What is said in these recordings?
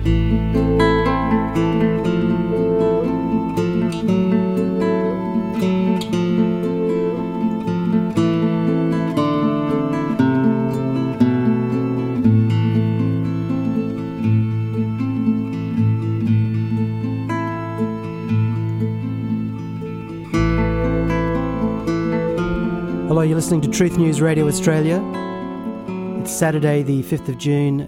Hello, you're listening to Truth News Radio Australia. It's Saturday, the 5th of June,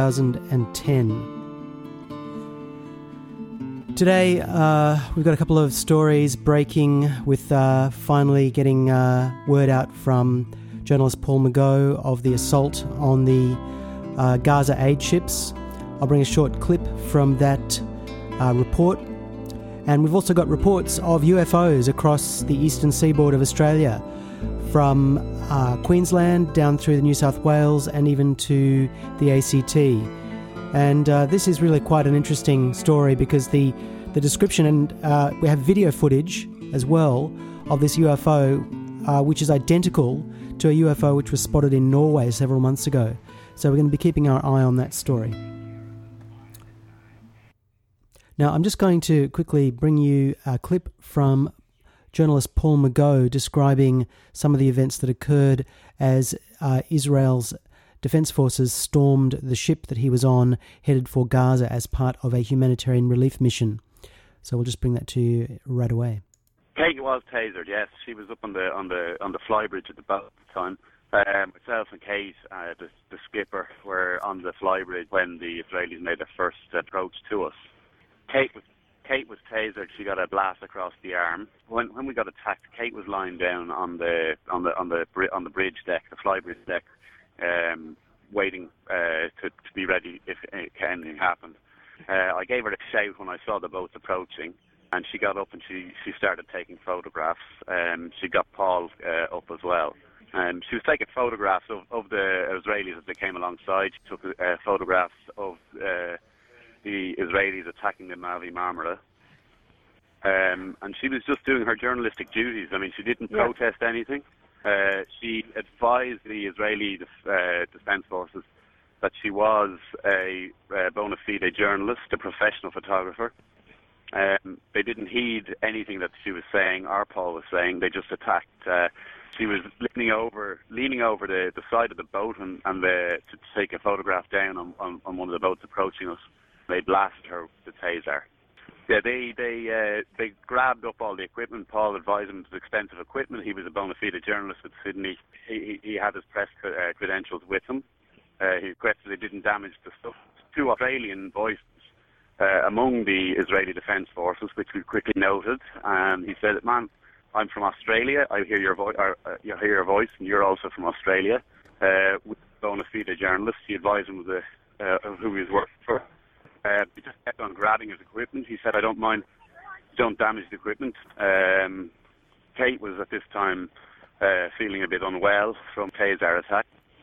2010. Today, we've got a couple of stories breaking with finally getting word out from journalist Paul Mageau of the assault on the Gaza aid ships. I'll bring a short clip from that report. And we've also got reports of UFOs across the eastern seaboard of Australia, from Queensland down through the New South Wales and even to the ACT. And this is really quite an interesting story because the description, and we have video footage as well of this UFO, which is identical to a UFO which was spotted in Norway several months ago. So we're going to be keeping our eye on that story. Now, I'm just going to quickly bring you a clip from journalist Paul Mageau describing some of the events that occurred as Israel's defense forces stormed the ship that he was on, headed for Gaza as part of a humanitarian relief mission. So we'll just bring that to you right away. Kate was tasered, yes. She was up on the flybridge at the boat at the time. Myself and Kate, the skipper, were on the flybridge when the Israelis made their first approach to us. Kate was tasered. She got a blast across the arm. When we got attacked, Kate was lying down on the bridge deck, the flybridge deck, waiting to be ready if anything happened. I gave her a shout when I saw the boats approaching, and she got up and she started taking photographs. She got Paul up as well. She was taking photographs of the Israelis as they came alongside. She took photographs of the Israelis attacking the Mavi Marmara. And she was just doing her journalistic duties. I mean, she didn't protest anything. She advised the Israeli Defense Forces that she was a bona fide journalist, a professional photographer. They didn't heed anything that she was saying or Paul was saying. They just attacked. She was leaning over the side of the boat and to take a photograph down on one of the boats approaching us. They blasted her with the taser. Yeah, they grabbed up all the equipment. Paul advised them it was expensive equipment. He was a bona fide journalist with Sydney. He had his press credentials with him. He requested they didn't damage the stuff. 2 Australian voices among the Israeli Defense Forces, which we quickly noted. He said, "Man, I'm from Australia. I hear your voice. You hear your voice, and you're also from Australia." With bona fide journalist, he advised him of who he was working for. He just kept on grabbing his equipment. He said, "I don't mind, don't damage the equipment." Kate was at this time feeling a bit unwell from taser attack.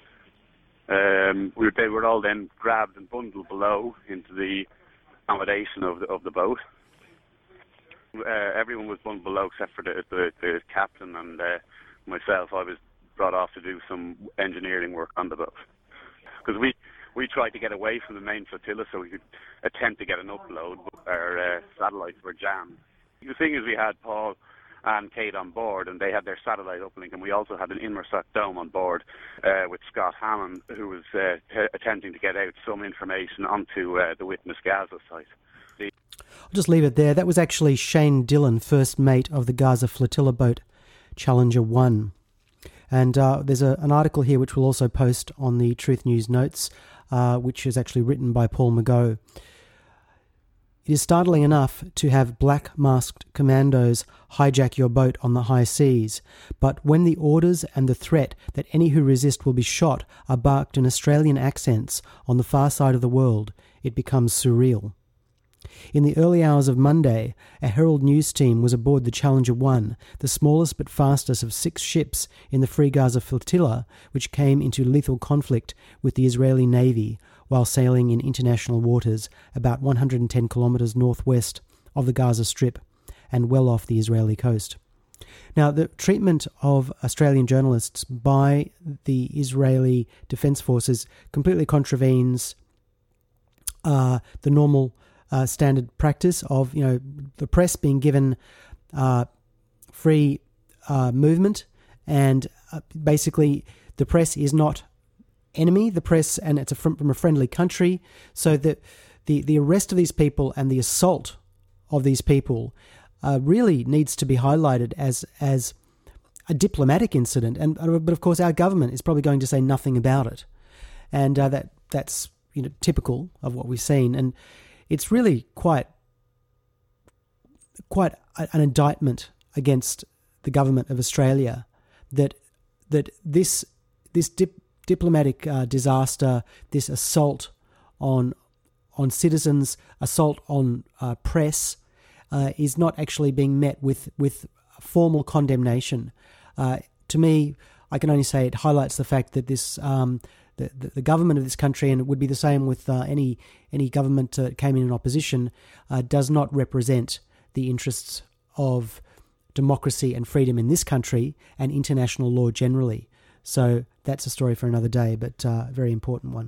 They were all then grabbed and bundled below into the accommodation of the boat. Everyone was bundled below except for the captain and myself. I was brought off to do some engineering work on the boat because we tried to get away from the main flotilla so we could attempt to get an upload, but our satellites were jammed. The thing is, we had Paul and Kate on board, and they had their satellite uplink, and we also had an Inmarsat dome on board with Scott Hammond, who was attempting to get out some information onto the Witness Gaza site. I'll just leave it there. That was actually Shane Dillon, first mate of the Gaza flotilla boat Challenger 1. And there's an article here which we'll also post on the Truth News notes, which is actually written by Paul Mageau. It is startling enough to have black-masked commandos hijack your boat on the high seas, but when the orders and the threat that any who resist will be shot are barked in Australian accents on the far side of the world, it becomes surreal. In the early hours of Monday, a Herald News team was aboard the Challenger 1, the smallest but fastest of 6 ships in the Free Gaza Flotilla, which came into lethal conflict with the Israeli Navy while sailing in international waters about 110 kilometres northwest of the Gaza Strip and well off the Israeli coast. Now, the treatment of Australian journalists by the Israeli Defence Forces completely contravenes the normal standard practice of, the press being given free movement, and basically the press is not enemy, the press, and it's from a friendly country, so that the arrest of these people and the assault of these people really needs to be highlighted as a diplomatic incident, but of course our government is probably going to say nothing about it, and that's typical of what we've seen, and it's really quite an indictment against the government of Australia that this diplomatic disaster, this assault on citizens, assault on press, is not actually being met with formal condemnation. To me, I can only say it highlights the fact that this the government of this country, and it would be the same with any government that came in opposition, does not represent the interests of democracy and freedom in this country and international law generally. So that's a story for another day, but a very important one.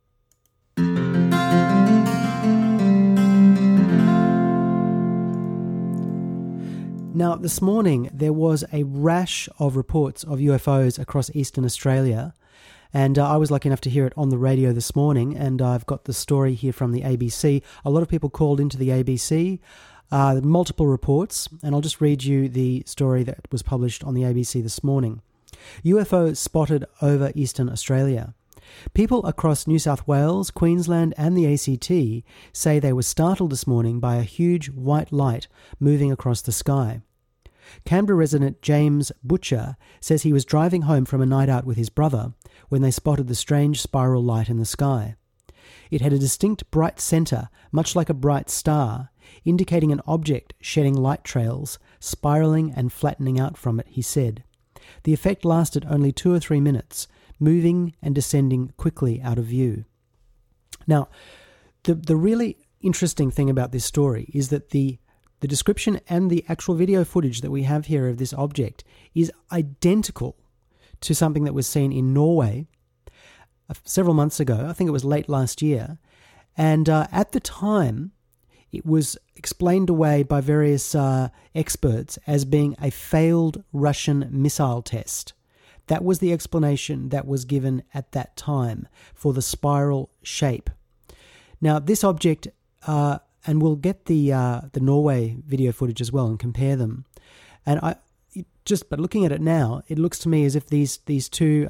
Now, this morning there was a rash of reports of UFOs across Eastern Australia, and I was lucky enough to hear it on the radio this morning, and I've got the story here from the ABC. A lot of people called into the ABC, multiple reports, and I'll just read you the story that was published on the ABC this morning. UFO spotted over Eastern Australia. People across New South Wales, Queensland and the ACT say they were startled this morning by a huge white light moving across the sky. Canberra resident James Butcher says he was driving home from a night out with his brother when they spotted the strange spiral light in the sky. It had a distinct bright centre, much like a bright star, indicating an object shedding light trails, spiralling and flattening out from it, he said. The effect lasted only 2 or 3 minutes, moving and descending quickly out of view. Now, the really interesting thing about this story is that the description and the actual video footage that we have here of this object is identical to something that was seen in Norway several months ago. I think it was late last year. And at the time, it was explained away by various experts as being a failed Russian missile test. That was the explanation that was given at that time for the spiral shape. Now, this object, and we'll get the Norway video footage as well and compare them. And but looking at it now, it looks to me as if these two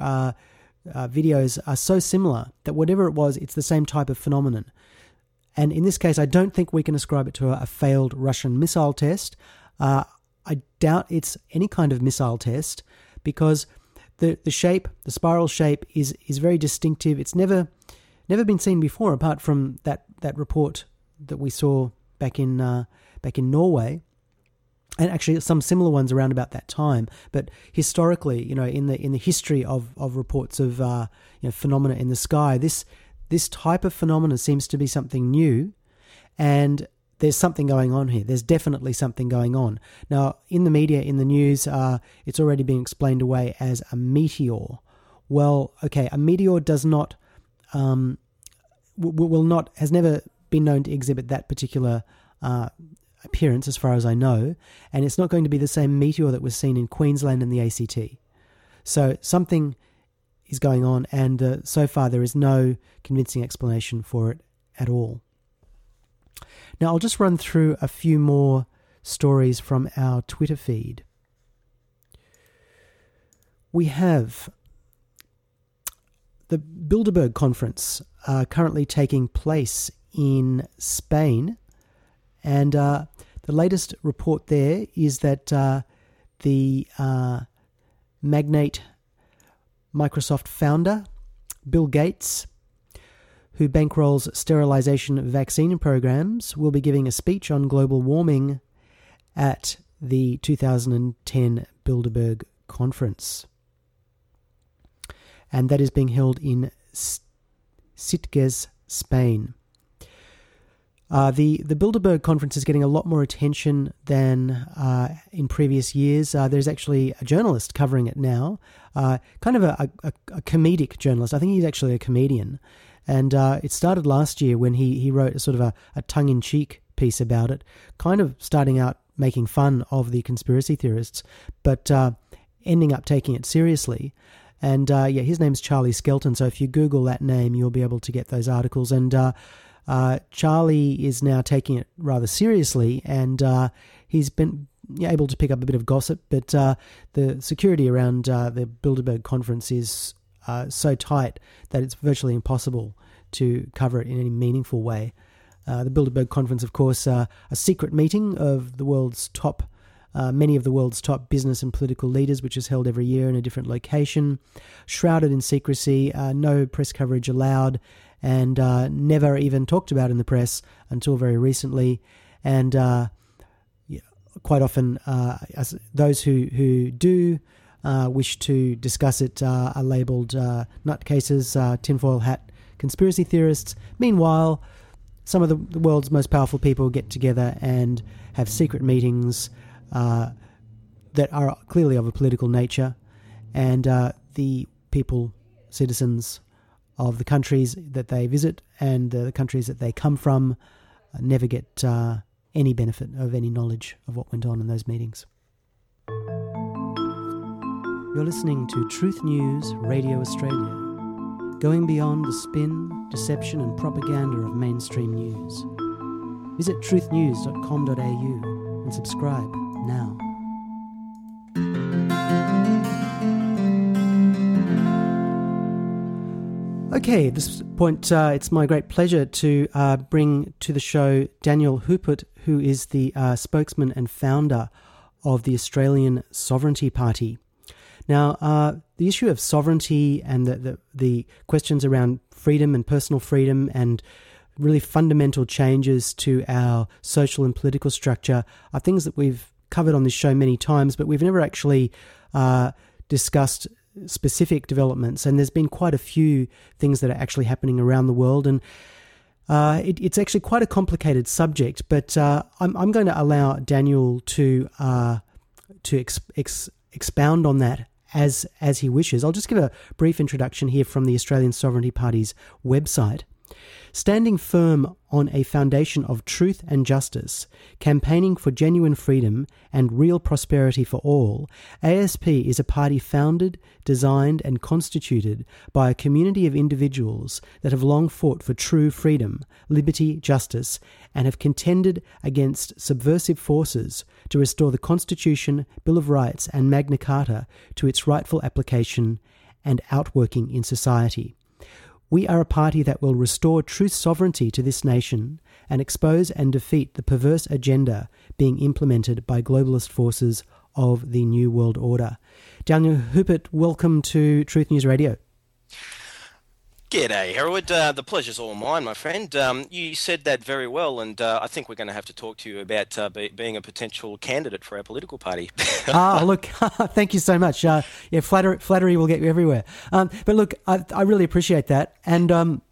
videos are so similar that whatever it was, it's the same type of phenomenon. And in this case, I don't think we can ascribe it to a failed Russian missile test. I doubt it's any kind of missile test, because the shape, the spiral shape, is very distinctive. It's never been seen before, apart from that report that we saw back in Norway, and actually some similar ones around about that time. But historically, in the history of reports of phenomena in the sky, this type of phenomena seems to be something new, and there's something going on here. There's definitely something going on. Now, in the media, in the news, it's already been explained away as a meteor. Well, okay, a meteor does not, has never been known to exhibit that particular appearance, as far as I know, and it's not going to be the same meteor that was seen in Queensland and the ACT. So something is going on, and so far there is no convincing explanation for it at all. Now, I'll just run through a few more stories from our Twitter feed. We have the Bilderberg Conference currently taking place in Spain, and the latest report there is that the magnate Microsoft founder, Bill Gates, who bankrolls sterilization vaccine programs, will be giving a speech on global warming at the 2010 Bilderberg Conference. And that is being held in Sitges, Spain. The Bilderberg Conference is getting a lot more attention than in previous years. There's actually a journalist covering it now, kind of a comedic journalist. I think he's actually a comedian. And it started last year when he wrote a sort of a tongue-in-cheek piece about it, kind of starting out making fun of the conspiracy theorists, but ending up taking it seriously. And his name's Charlie Skelton, so if you Google that name, you'll be able to get those articles. And Charlie is now taking it rather seriously, and he's been able to pick up a bit of gossip, but the security around the Bilderberg conference is so tight that it's virtually impossible to cover it in any meaningful way. The Bilderberg conference, of course, a secret meeting of the world's top, many of the world's top business and political leaders, which is held every year in a different location, shrouded in secrecy, no press coverage allowed, and never even talked about in the press until very recently. And quite often, those who do wish to discuss it are labelled nutcases, tinfoil hat conspiracy theorists. Meanwhile, some of the world's most powerful people get together and have secret meetings that are clearly of a political nature, and the people, citizens of the countries that they visit and the countries that they come from never get any benefit of any knowledge of what went on in those meetings. You're listening to Truth News Radio Australia, going beyond the spin, deception and propaganda of mainstream news. Visit truthnews.com.au and subscribe now. Okay, at this point, it's my great pleasure to bring to the show Daniel Hupert, who is the spokesman and founder of the Australian Sovereignty Party. Now, the issue of sovereignty and the questions around freedom and personal freedom and really fundamental changes to our social and political structure are things that we've covered on this show many times, but we've never actually discussed specific developments. And there's been quite a few things that are actually happening around the world, and it's actually quite a complicated subject. But I'm going to allow Daniel to expound on that as he wishes. I'll just give a brief introduction here from the Australian Sovereignty Party's website. Standing firm on a foundation of truth and justice, campaigning for genuine freedom and real prosperity for all, ASP is a party founded, designed and constituted by a community of individuals that have long fought for true freedom, liberty, justice, and have contended against subversive forces to restore the Constitution, Bill of Rights and Magna Carta to its rightful application and outworking in society. We are a party that will restore true sovereignty to this nation and expose and defeat the perverse agenda being implemented by globalist forces of the New World Order. Daniel Hupert, welcome to Truth News Radio. G'day, Hereward. The pleasure's all mine, my friend. You said that very well, and I think we're going to have to talk to you about being a potential candidate for our political party. Look, thank you so much. Flattery will get you everywhere. But look, I really appreciate that. And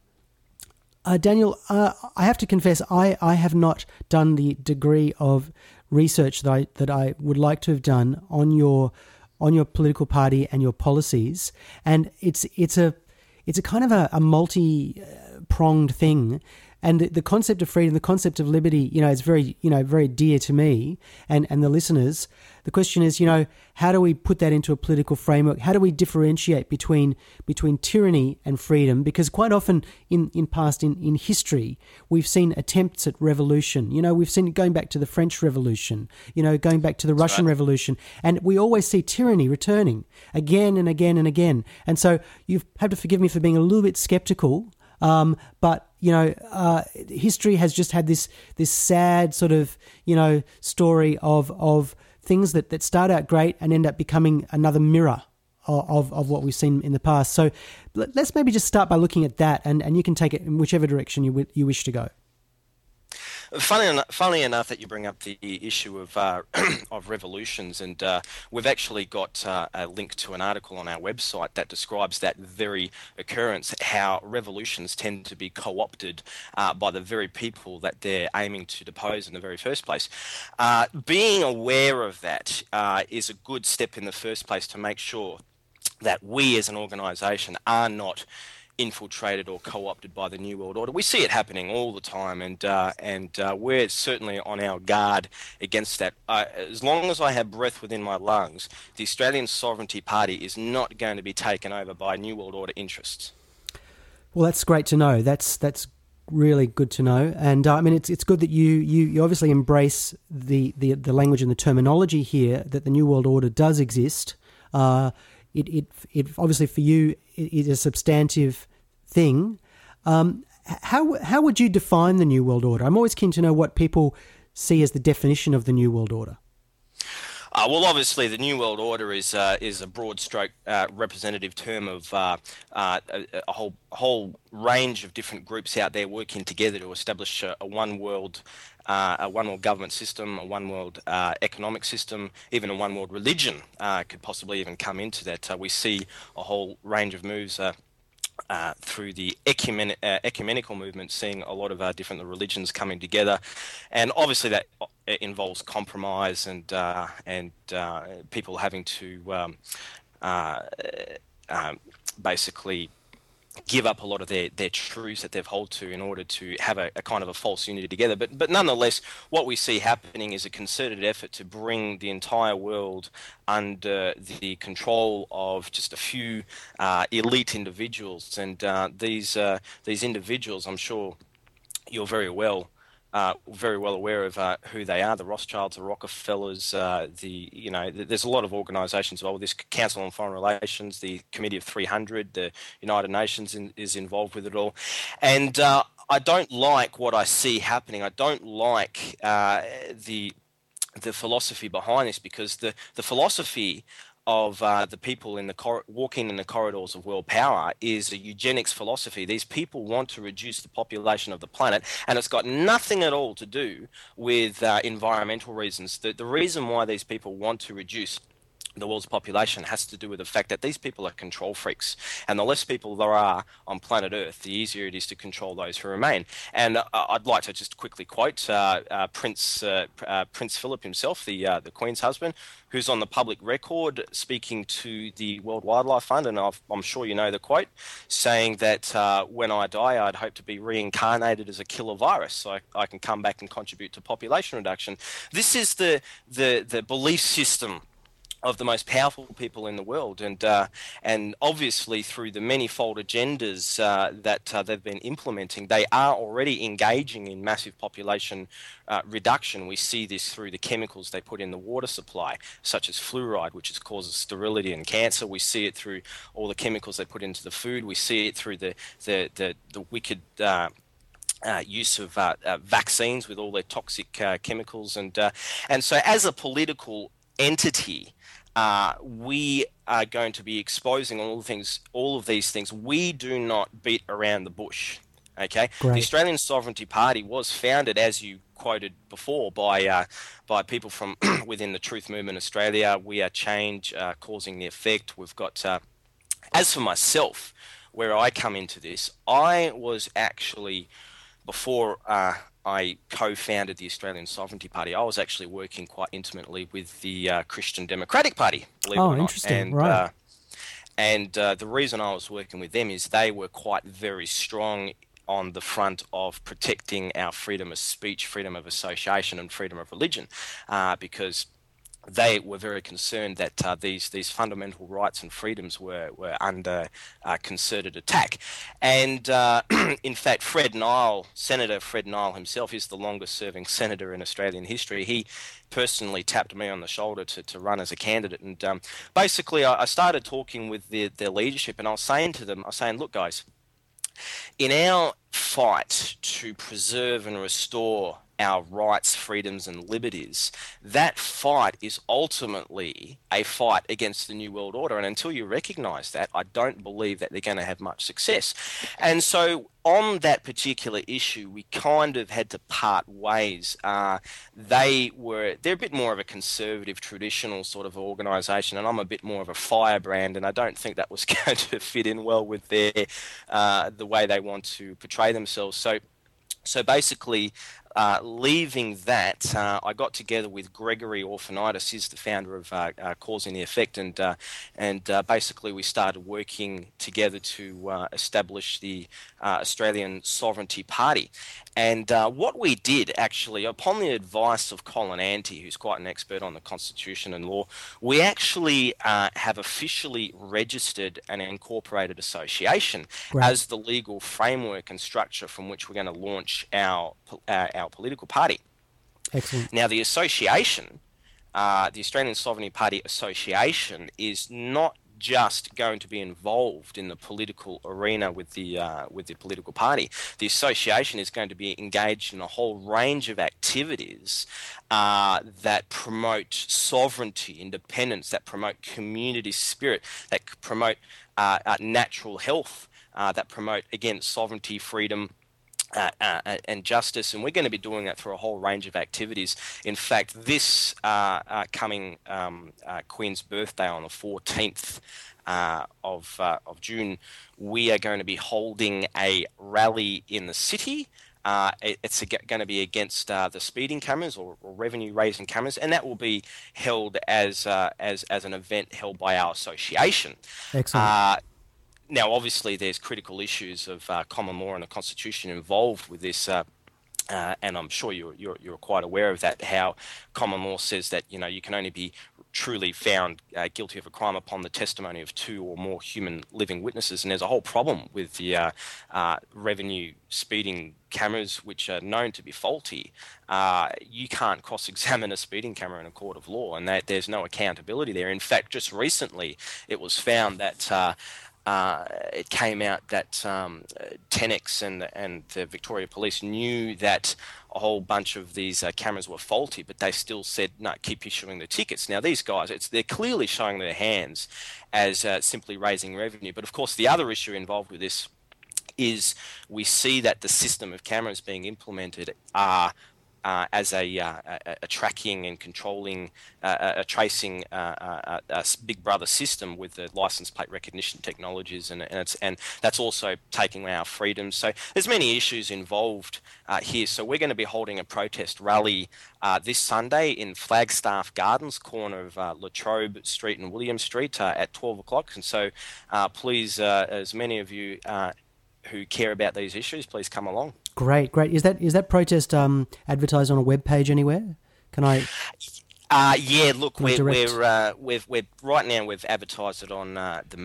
Daniel, I have to confess, I have not done the degree of research that I would like to have done on your political party and your policies, and it's a kind of a multi-pronged thing. And the concept of freedom, the concept of liberty, is very, very dear to me and the listeners. The question is, how do we put that into a political framework? How do we differentiate between tyranny and freedom? Because quite often in history, we've seen attempts at revolution. We've seen it going back to the French Revolution, going back to the Russian Revolution. And we always see tyranny returning again and again and again. And so you have to forgive me for being a little bit skeptical. But history has just had this sad sort of story of things that start out great and end up becoming another mirror of what we've seen in the past. So let's maybe just start by looking at that, and you can take it in whichever direction you wish to go. Funnily enough that you bring up the issue of of revolutions, and we've actually got a link to an article on our website that describes that very occurrence, how revolutions tend to be co-opted by the very people that they're aiming to depose in the very first place. Being aware of that is a good step in the first place to make sure that we as an organisation are not infiltrated or co-opted by the New World Order. We see it happening all the time, and we're certainly on our guard against that. As long as I have breath within my lungs, the Australian Sovereignty Party is not going to be taken over by New World Order interests. Well, that's great to know. That's really good to know. And I mean, it's good that you obviously embrace the language and the terminology here, that the New World Order does exist. It obviously for you is a substantive thing. How would you define the New World Order? I'm always keen to know what people see as the definition of the New World Order. Well, obviously, the New World Order is a broad stroke representative term of a whole range of different groups out there working together to establish a one world government system, a one world economic system, even a one world religion could possibly even come into that. We see a whole range of moves through the ecumenical movement, seeing a lot of different religions coming together, and obviously that involves compromise and people having to basically give up a lot of their truths that they've held to in order to have a kind of a false unity together. But nonetheless, what we see happening is a concerted effort to bring the entire world under the control of just a few elite individuals. And these individuals, I'm sure you're very well aware of who they are: the Rothschilds, the Rockefellers. There's a lot of organisations involved with this. Council on Foreign Relations, the Committee of 300, the United Nations is involved with it all, and I don't like what I see happening. I don't like the philosophy behind this, because the philosophy of the people walking in the corridors of world power is a eugenics philosophy. These people want to reduce the population of the planet, and it's got nothing at all to do with environmental reasons. The reason why these people want to reduce the world's population has to do with the fact that these people are control freaks, and the less people there are on planet Earth, the easier it is to control those who remain. And I'd like to just quickly quote Prince Philip himself, the Queen's husband, who's on the public record speaking to the World Wildlife Fund, and I'm sure you know the quote, saying that when I die, I'd hope to be reincarnated as a killer virus, so I can come back and contribute to population reduction. This is the belief system of the most powerful people in the world, and obviously through the manifold agendas that they've been implementing, they are already engaging in massive population reduction. We see this through the chemicals they put in the water supply, such as fluoride, which causes sterility and cancer. We see it through all the chemicals they put into the food. We see it through the wicked use of vaccines with all their toxic chemicals, and so as a political entity, we are going to be exposing all of these things. We do not beat around the bush. Okay, Great. The Australian Sovereignty Party was founded, as you quoted before, by people from within the Truth Movement Australia. We are change causing the effect. We've got. As for myself, where I come into this, I was actually before. I co-founded the Australian Sovereignty Party. I was actually working quite intimately with the Christian Democratic Party, believe it or not. Interesting. Right. And the reason I was working with them is they were quite very strong on the front of protecting our freedom of speech, freedom of association, and freedom of religion, because they were very concerned that these fundamental rights and freedoms were under concerted attack. And in fact, Senator Fred Nile himself is the longest-serving senator in Australian history. He personally tapped me on the shoulder to run as a candidate. And basically, I started talking with their leadership, and I was saying to them, look, guys, in our fight to preserve and restore our rights, freedoms, and liberties, that fight is ultimately a fight against the New World Order. And until you recognize that, I don't believe that they're going to have much success. And so on that particular issue, we kind of had to part ways. They're a bit more of a conservative, traditional sort of organization, and I'm a bit more of a firebrand, and I don't think that was going to fit in well with the way they want to portray themselves. So basically, leaving that, I got together with Gregory Orphanitis. He's the founder of Cause and Effect, and basically we started working together to establish the Australian Sovereignty Party. And what we did, actually, upon the advice of Colin Ante, who's quite an expert on the Constitution and law, we actually have officially registered an incorporated association as the legal framework and structure from which we're going to launch our political party. Excellent. Now, the association, the Australian Sovereignty Party Association, is not just going to be involved in the political arena with the political party. The association is going to be engaged in a whole range of activities that promote sovereignty, independence, that promote community spirit, that promote natural health, that promote, again, sovereignty, freedom, and justice, and we're going to be doing that through a whole range of activities. In fact, this coming Queen's birthday on the 14th of June, we are going to be holding a rally in the city. It's going to be against the speeding cameras or revenue-raising cameras, and that will be held as an event held by our association. Excellent. Now, obviously, there's critical issues of common law and the Constitution involved with this, and I'm sure you're quite aware of that. How common law says that you can only be truly found guilty of a crime upon the testimony of two or more human living witnesses, and there's a whole problem with the revenue speeding cameras, which are known to be faulty. You can't cross-examine a speeding camera in a court of law, and that there's no accountability there. In fact, just recently, it was found that. It came out that Tenex and the Victoria Police knew that a whole bunch of these cameras were faulty, but they still said, no, keep issuing the tickets. Now, these guys, they're clearly showing their hands as simply raising revenue. But, of course, the other issue involved with this is we see that the system of cameras being implemented are as a tracking and controlling, tracing Big Brother system with the license plate recognition technologies, and that's also taking away our freedoms. So there's many issues involved here. So we're going to be holding a protest rally this Sunday in Flagstaff Gardens, corner of Latrobe Street and William Street at 12 o'clock. And so please, as many of you who care about these issues, please come along. Great. Is that protest advertised on a web page anywhere? Can I? Yeah. Look, we're right now. We've advertised it on the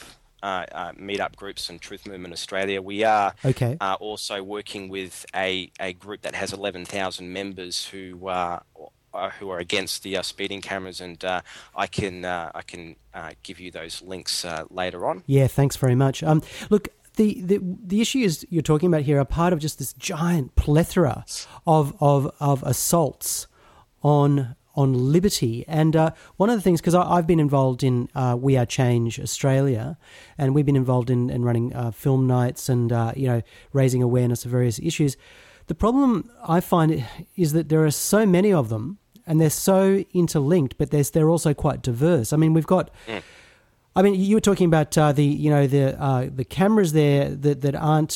Meetup groups and Truth Movement Australia. We are also working with a group that has 11,000 members who are against the speeding cameras, and I can give you those links later on. Yeah. Thanks very much. Look. The issues you're talking about here are part of just this giant plethora of assaults on liberty. And one of the things, because I've been involved in We Are Change Australia, and we've been involved in running film nights and raising awareness of various issues. The problem I find is that there are so many of them, and they're so interlinked, but they're also quite diverse. I mean, we've got. I mean, you were talking about the cameras there that aren't,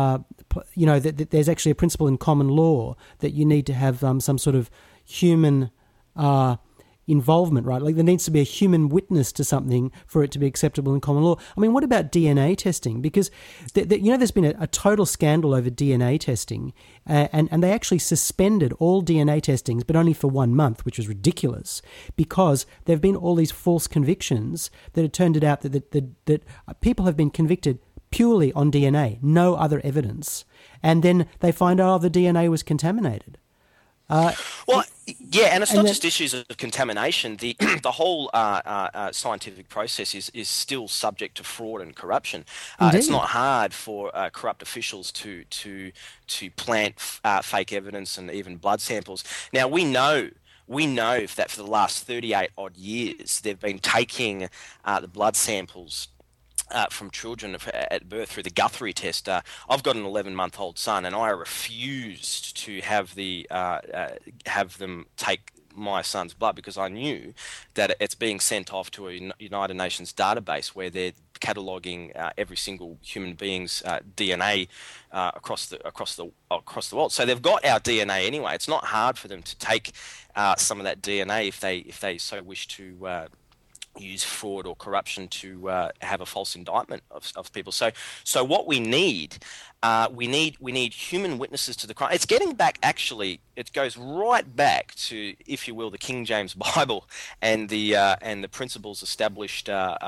that there's actually a principle in common law that you need to have some sort of human involvement, right? Like there needs to be a human witness to something for it to be acceptable in common law. I mean, what about DNA testing? Because, there's been a total scandal over DNA testing, and they actually suspended all DNA testings, but only for 1 month, which was ridiculous, because there have been all these false convictions that it turned it out that people have been convicted purely on DNA, no other evidence, and then they find out the DNA was contaminated. Yeah, and it's not just issues of contamination. The whole scientific process is still subject to fraud and corruption. It's not hard for corrupt officials to plant fake evidence and even blood samples. Now we know that for the last 38 odd years they've been taking the blood samples from children at birth through the Guthrie test. I've got an 11-month-old son, and I refused to have them take my son's blood because I knew that it's being sent off to a United Nations database where they're cataloguing every single human being's DNA across the world. So they've got our DNA anyway. It's not hard for them to take some of that DNA if they so wish to use fraud or corruption to have a false indictment of people. So what we need human witnesses to the crime. It's getting back, actually, it goes right back to, if you will, the King James Bible and the principles established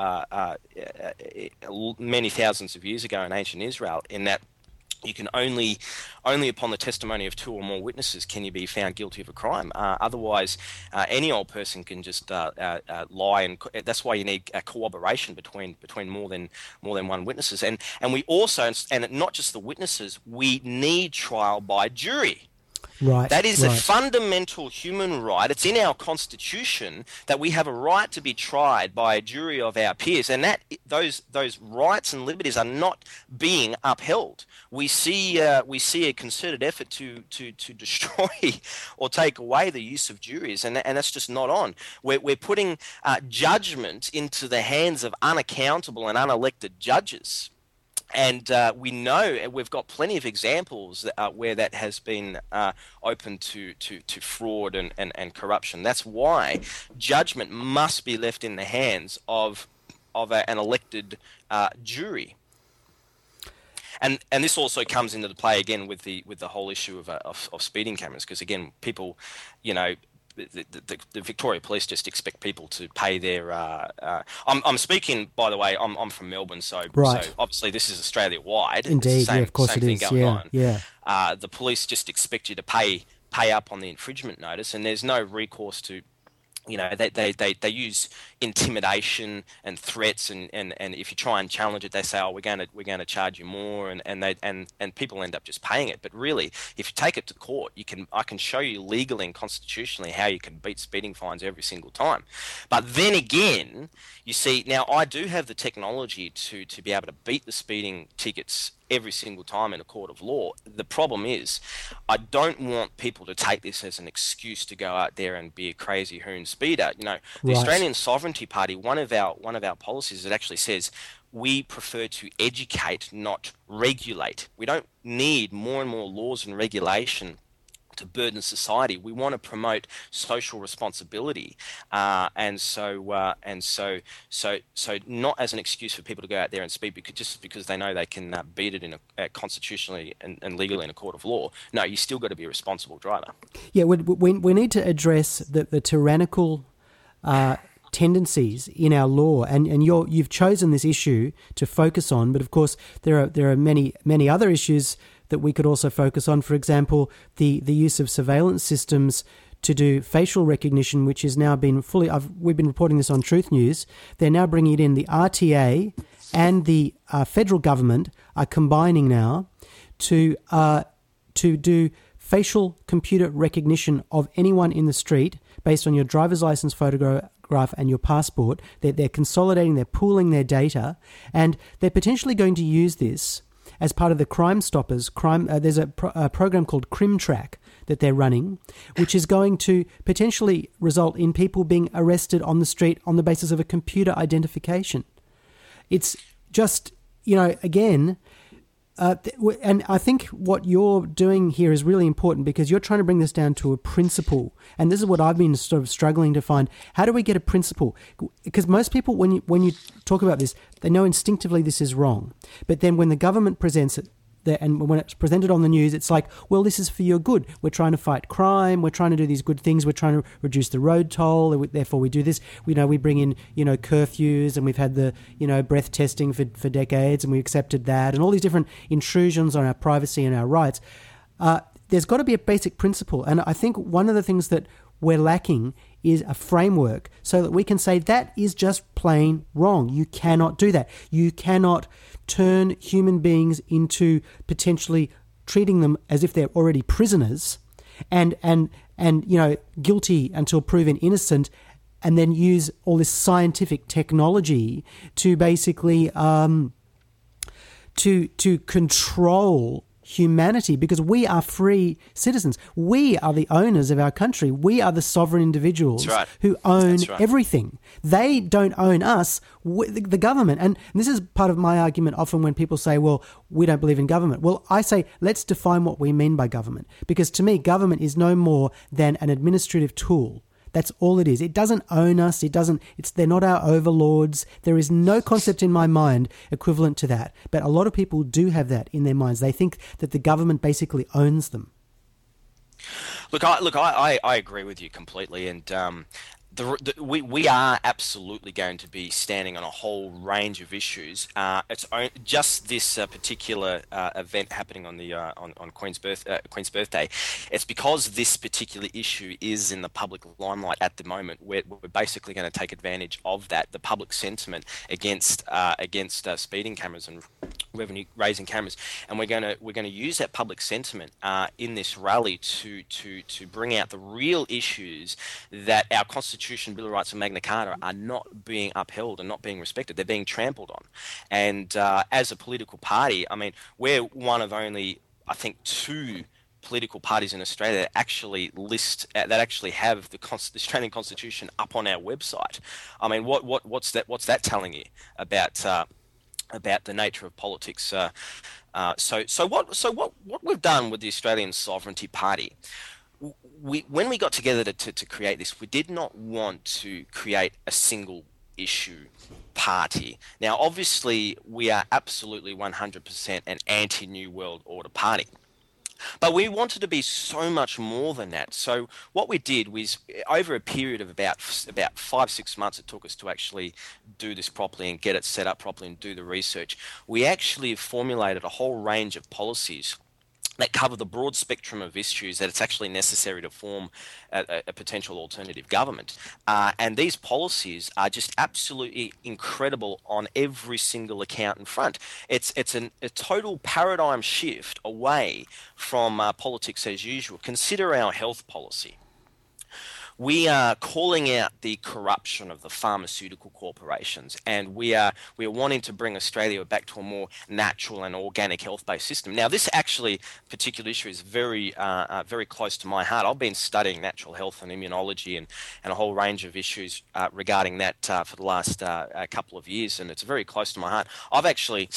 many thousands of years ago in ancient Israel, in that you can only upon the testimony of two or more witnesses can you be found guilty of a crime. Otherwise, any old person can just lie, and that's why you need a corroboration between more than one witnesses. And we also, and not just the witnesses, we need trial by jury. Right. That is a fundamental human right. It's in our constitution that we have a right to be tried by a jury of our peers, and that those rights and liberties are not being upheld. We see a concerted effort to destroy or take away the use of juries, and that's just not on. We're putting judgment into the hands of unaccountable and unelected judges. And we know we've got plenty of examples where that has been open to fraud and corruption. That's why judgment must be left in the hands of an elected jury. And this also comes into play again with the whole issue of speeding cameras, because again, people, the Victoria Police just expect people to pay their. I'm speaking, by the way. I'm from Melbourne, so obviously this is Australia wide. Indeed, same, of course same it thing is. Going on. Yeah. The police just expect you to pay up on the infringement notice, and there's no recourse to. They use intimidation and threats, and if you try and challenge it, they say, we're going to charge you more, and people end up just paying it. But really, if you take it to court, I can show you legally and constitutionally how you can beat speeding fines every single time. But then again, you see, now I do have the technology to be able to beat the speeding tickets every single time in a court of law. The problem is, I don't want people to take this as an excuse to go out there and be a crazy hoon speeder. The Australian Sovereignty Party, one of our policies, it actually says we prefer to educate, not regulate. We don't need more and more laws and regulation to burden society. We want to promote social responsibility, and so not as an excuse for people to go out there and speed because they know they can beat it in a constitutionally and legally in a court of law. No, you still got to be a responsible driver. Yeah, we need to address the tyrannical tendencies in our law, and you've chosen this issue to focus on, but of course there are many other issues that we could also focus on. For example, the use of surveillance systems to do facial recognition, which has now been we've been reporting this on Truth News. They're now bringing it in. The RTA and the federal government are combining now to do facial computer recognition of anyone in the street based on your driver's license photograph and your passport. They're consolidating, they're pooling their data, and they're potentially going to use this as part of the Crime Stoppers. There's a program called CrimTrack that they're running, which is going to potentially result in people being arrested on the street on the basis of a computer identification. It's just, again, and I think what you're doing here is really important, because you're trying to bring this down to a principle. And this is what I've been sort of struggling to find. How do we get a principle? Because most people, when you talk about this, they know instinctively this is wrong. But then when the government presents it, and when it's presented on the news, it's like, well, this is for your good. We're trying to fight crime. We're trying to do these good things. We're trying to reduce the road toll. Therefore, we do this. We bring in, curfews, and we've had the, breath testing for decades, and we accepted that, and all these different intrusions on our privacy and our rights. There's got to be a basic principle. And I think one of the things that we're lacking is a framework so that we can say that is just plain wrong. You cannot do that. You cannot turn human beings into potentially treating them as if they're already prisoners and guilty until proven innocent and then use all this scientific technology to basically to control humanity, because we are free citizens. We are the owners of our country. We are the sovereign individuals who own everything. They don't own us, the government. And this is part of my argument often when people say, well, we don't believe in government. Well, I say, let's define what we mean by government. Because to me, government is no more than an administrative tool. That's all it is. It doesn't own us. They're not our overlords. There is no concept in my mind equivalent to that. But a lot of people do have that in their minds. They think that the government basically owns them. Look, I agree with you completely, and we are absolutely going to be standing on a whole range of issues. It's just this particular event happening on the on Queen's birthday. It's because this particular issue is in the public limelight at the moment. We're basically going to take advantage of that, the public sentiment against speeding cameras and revenue raising cameras, and we're going to use that public sentiment in this rally to bring out the real issues that our Constitution, Bill of Rights and Magna Carta are not being upheld and not being respected. They're being trampled on. And as a political party, I mean, we're one of only, I think, 2 political parties in Australia that actually have the Australian Constitution up on our website. I mean, what's that telling you about the nature of politics? So what we've done with the Australian Sovereignty Party, when we got together to create this, we did not want to create a single issue party. Now, obviously, we are absolutely 100% an anti-New World Order party. But we wanted to be so much more than that. So what we did was, over a period of about 5-6 months, it took us to actually do this properly and get it set up properly and do the research. We actually formulated a whole range of policies that cover the broad spectrum of issues that it's actually necessary to form a potential alternative government. And these policies are just absolutely incredible on every single account and front. It's a total paradigm shift away from politics as usual. Consider our health policy. We are calling out the corruption of the pharmaceutical corporations, and we are wanting to bring Australia back to a more natural and organic health-based system. Now, this actually particular issue is very close to my heart. I've been studying natural health and immunology and a whole range of issues regarding that for the last couple of years, and it's very close to my heart. I've actually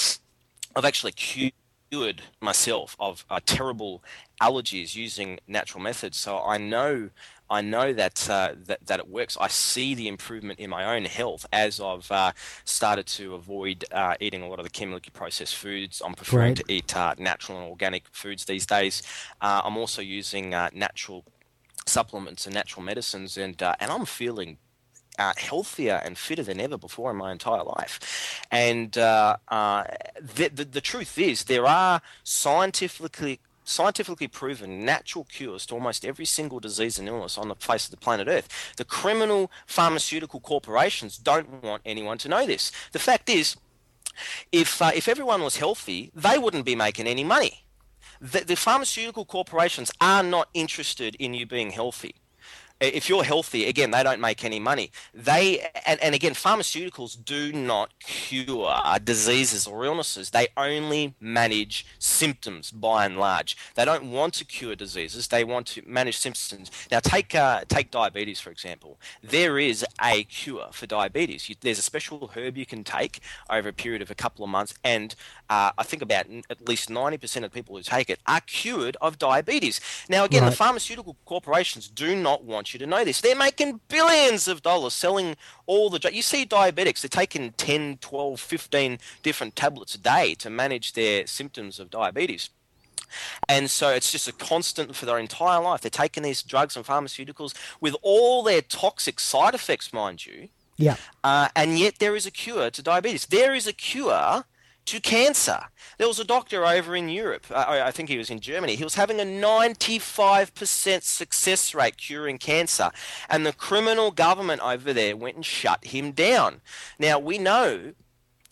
cured myself of terrible allergies using natural methods, so I know that it works. I see the improvement in my own health as I've started to avoid eating a lot of the chemically processed foods. I'm preferring to eat natural and organic foods these days. I'm also using natural supplements and natural medicines, and I'm feeling healthier and fitter than ever before in my entire life. And the truth is, there are scientifically proven natural cures to almost every single disease and illness on the face of the planet Earth. The criminal pharmaceutical corporations don't want anyone to know this. The fact is, if everyone was healthy, they wouldn't be making any money. The pharmaceutical corporations are not interested in you being healthy. If you're healthy, again, they don't make any money. And again, pharmaceuticals do not cure diseases or illnesses. They only manage symptoms by and large. They don't want to cure diseases. They want to manage symptoms. Now, take diabetes, for example. There is a cure for diabetes. There's a special herb you can take over a period of a couple of months, and I think about at least 90% of people who take it are cured of diabetes. Now, again, the pharmaceutical corporations do not want you to know this. They're making billions of dollars selling all the drugs. You see diabetics, they're taking 10, 12, 15 different tablets a day to manage their symptoms of diabetes. And so it's just a constant for their entire life. They're taking these drugs and pharmaceuticals with all their toxic side effects, mind you. Yeah. And yet there is a cure to diabetes. There is a cure to cancer. There was a doctor over in Europe, I think he was in Germany, he was having a 95% success rate curing cancer, and the criminal government over there went and shut him down. Now, we know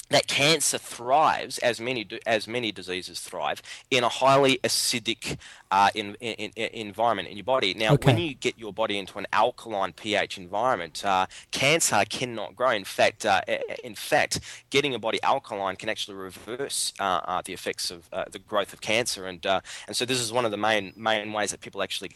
that cancer thrives, as many diseases thrive, in a highly acidic environment in your body. Now, when Okay. you get your body into an alkaline pH environment, cancer cannot grow. In fact, getting a body alkaline can actually reverse the effects of the growth of cancer, and so this is one of the main ways that people actually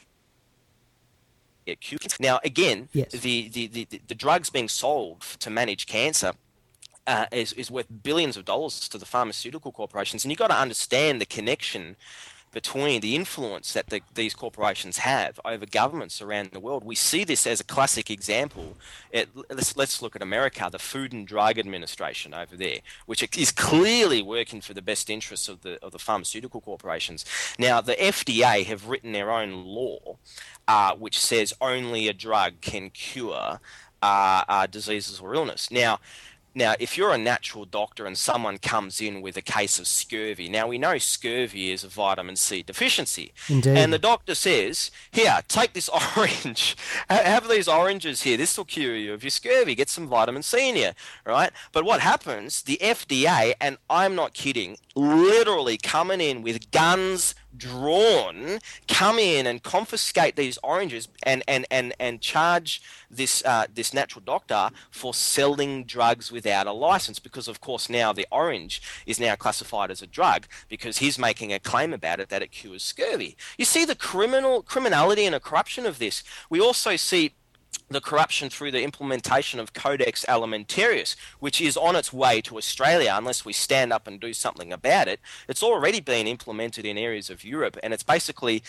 get cured. Now, again, Yes. the drugs being sold to manage cancer is worth billions of dollars to the pharmaceutical corporations. And you've got to understand the connection between the influence that these corporations have over governments around the world. We see this as a classic example. Let's look at America, the Food and Drug Administration over there, which is clearly working for the best interests of the pharmaceutical corporations. Now, the FDA have written their own law, which says only a drug can cure diseases or illness. Now, if you're a natural doctor and someone comes in with a case of scurvy, now we know scurvy is a vitamin C deficiency. Indeed. And the doctor says, here, take this orange, have these oranges here, this will cure you of your scurvy, get some vitamin C in you, right? But what happens, the FDA, and I'm not kidding, literally coming in with guns drawn, come in and confiscate these oranges and charge this natural doctor for selling drugs without a license, because of course now the orange is now classified as a drug because he's making a claim about it that it cures scurvy. You see the criminality and the corruption of this. We also see the corruption through the implementation of Codex Alimentarius, which is on its way to Australia unless we stand up and do something about it. It's already been implemented in areas of Europe, and it's basically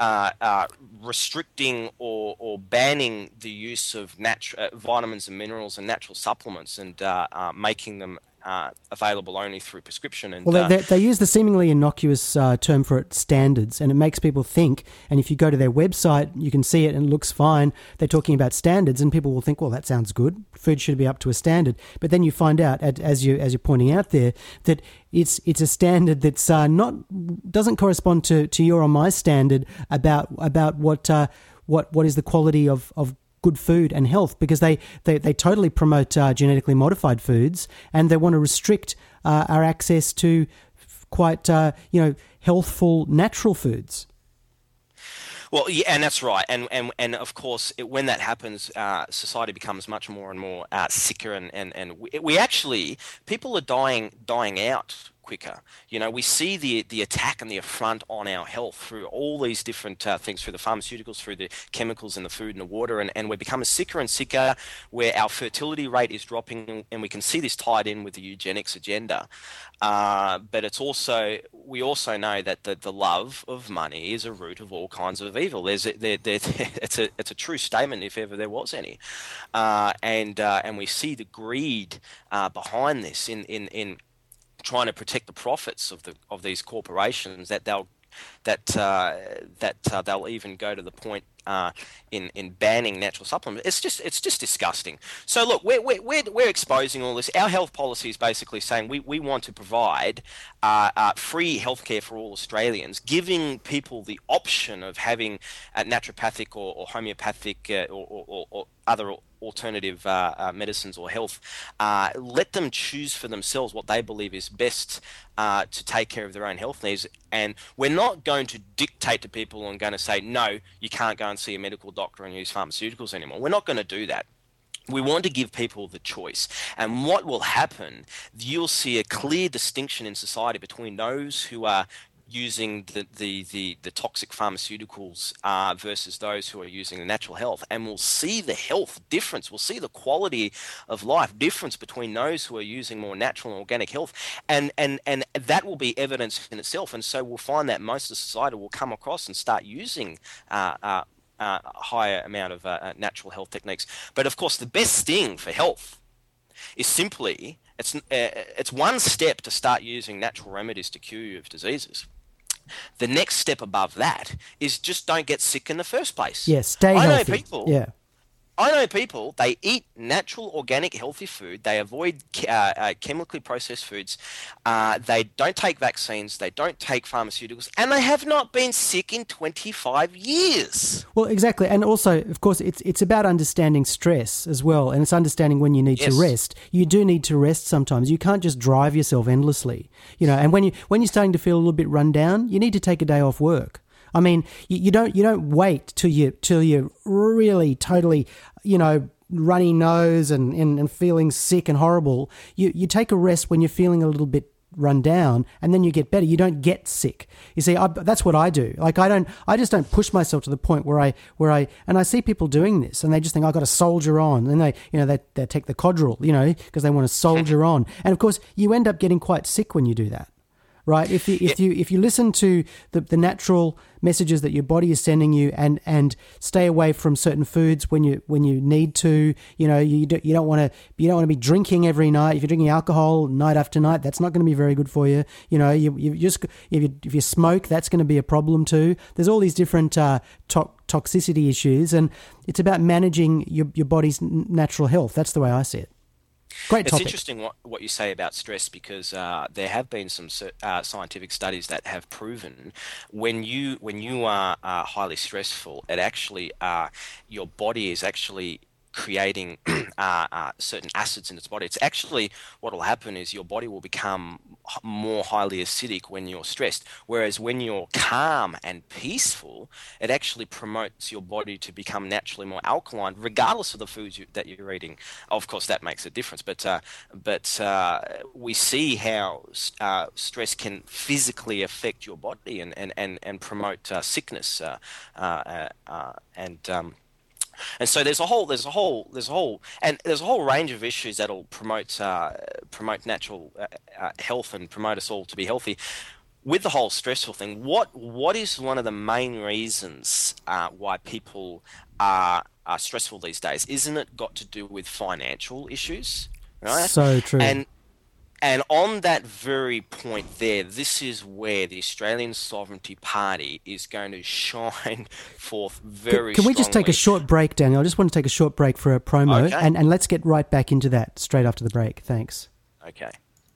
restricting or banning the use of vitamins and minerals and natural supplements, and making them available only through prescription. And well, they use the seemingly innocuous term for it, standards, and it makes people think. And if you go to their website, you can see it and it looks fine. They're talking about standards, and people will think, well, that sounds good. Food should be up to a standard. But then you find out, as you're pointing out there, that it's a standard that's doesn't correspond to your or my standard about what is the quality of good food and health, because they totally promote genetically modified foods, and they want to restrict our access to quite healthful natural foods. Well, yeah, and that's right, and of course, when that happens, society becomes much more and more sicker, and we actually, people are dying out quicker. We see the attack and the affront on our health through all these different things, through the pharmaceuticals, through the chemicals in the food and the water, and we're becoming sicker and sicker, where our fertility rate is dropping, and we can see this tied in with the eugenics agenda. But we also know that the love of money is a root of all kinds of evil. It's a true statement, if ever there was any, and we see the greed behind this in trying to protect the profits of these corporations, that they'll even go to the point in banning natural supplements. It's just disgusting. So look, we're exposing all this. Our health policy is basically saying we want to provide free healthcare for all Australians, giving people the option of having naturopathic or homeopathic or other alternative medicines or health. Let them choose for themselves what they believe is best to take care of their own health needs. And we're not going to dictate to people and going to say, no, you can't go and see a medical doctor and use pharmaceuticals anymore. We're not going to do that. We want to give people the choice. And what will happen, you'll see a clear distinction in society between those who are using the toxic pharmaceuticals versus those who are using the natural health. And we'll see the health difference. We'll see the quality of life difference between those who are using more natural and organic health. And that will be evidence in itself. And so we'll find that most of society will come across and start using a higher amount of natural health techniques. But of course, the best thing for health is simply, it's one step to start using natural remedies to cure you of diseases. The next step above that is just don't get sick in the first place. Yeah, stay healthy. I know people. Yeah. I know people, they eat natural, organic, healthy food. They avoid chemically processed foods. They don't take vaccines. They don't take pharmaceuticals. And they have not been sick in 25 years. Well, exactly. And also, of course, it's about understanding stress as well. And it's understanding when you need to rest. You do need to rest sometimes. You can't just drive yourself endlessly. And when you're starting to feel a little bit run down, you need to take a day off work. I mean, you don't wait till you're really totally, runny nose and feeling sick and horrible. You take a rest when you're feeling a little bit run down, and then you get better. You don't get sick. You see, that's what I do. Like I just don't push myself to the point where I see people doing this, and they just think I've got to soldier on, and they take the Codral, because they want to soldier on, and of course you end up getting quite sick when you do that. Right. If you listen to the natural messages that your body is sending you and stay away from certain foods when you need to, you don't want to be drinking every night. If you're drinking alcohol night after night, that's not going to be very good for you. If you smoke, that's going to be a problem too. There's all these different toxicity issues, and it's about managing your body's natural health. That's the way I see it. Great topic. It's interesting what you say about stress, because there have been some scientific studies that have proven when you are highly stressful, it actually your body is actually creating certain acids in its body. It's actually, what will happen is your body will become more highly acidic when you're stressed, whereas when you're calm and peaceful, it actually promotes your body to become naturally more alkaline, regardless of the foods that you're eating. Of course, that makes a difference, but we see how stress can physically affect your body and promote sickness and so there's a whole range of issues that'll promote natural health and promote us all to be healthy. With the whole stressful thing, what is one of the main reasons why people are stressful these days? Isn't it got to do with financial issues? Right? So true. And on that very point there, this is where the Australian Sovereignty Party is going to shine forth very strongly. Can we just take a short break, Daniel? I just want to take a short break for a promo, okay. and let's get right back into that straight after the break. Thanks. Okay.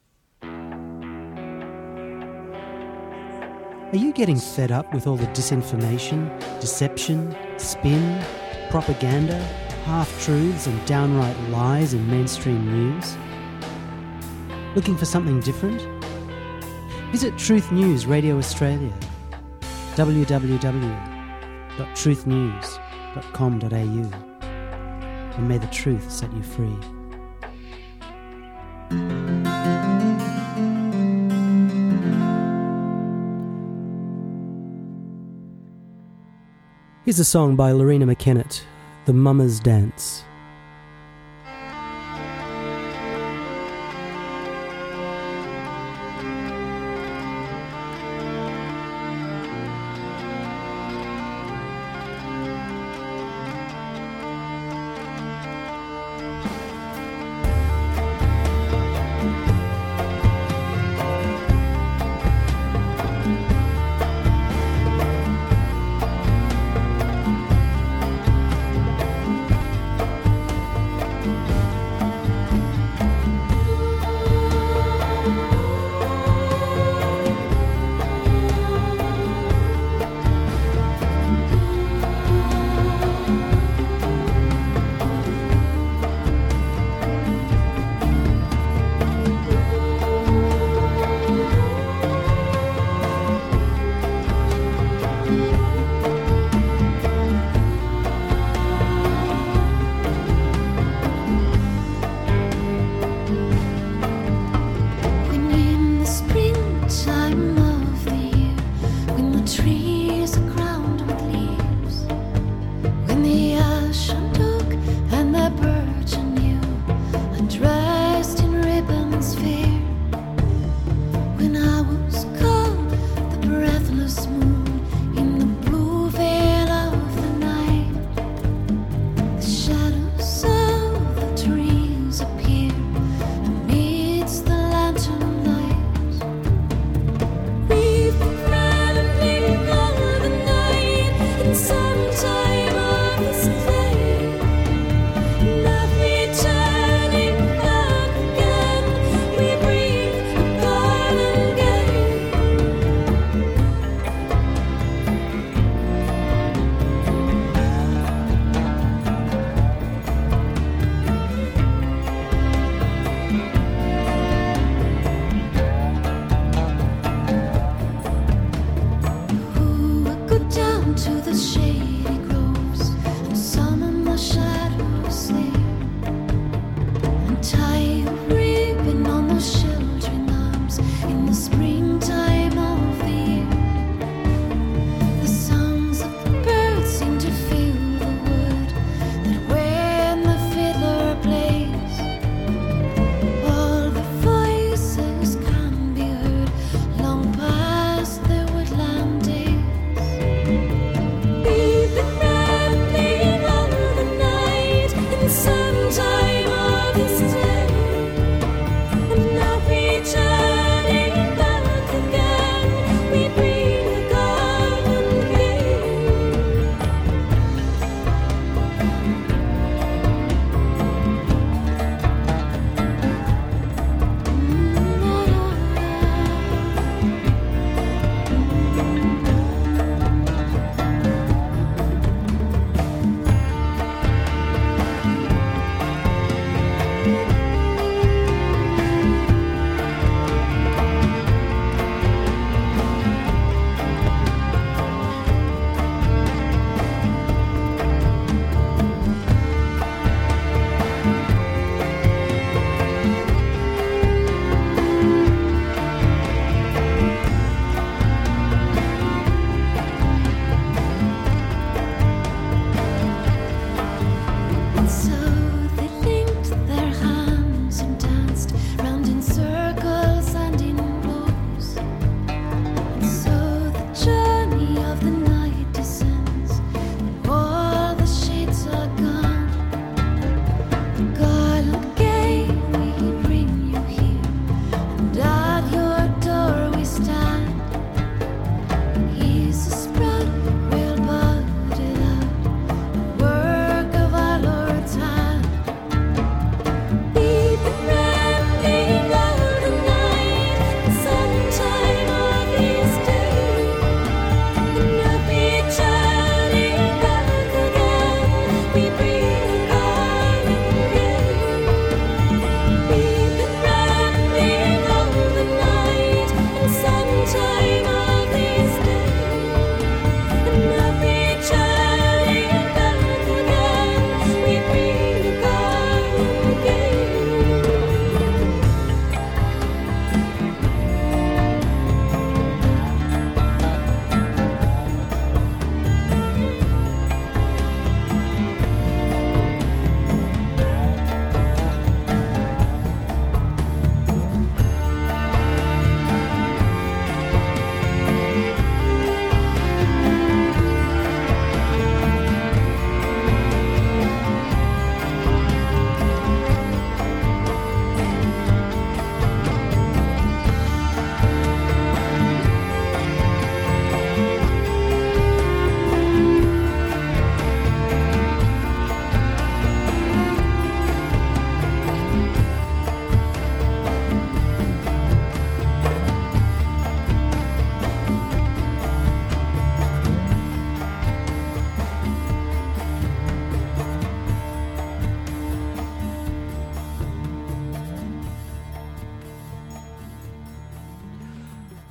Are you getting fed up with all the disinformation, deception, spin, propaganda, half-truths and downright lies in mainstream news? Looking for something different? Visit Truth News Radio Australia, www.truthnews.com.au, and may the truth set you free. Here's a song by Lorena McKennett, The Mummer's Dance.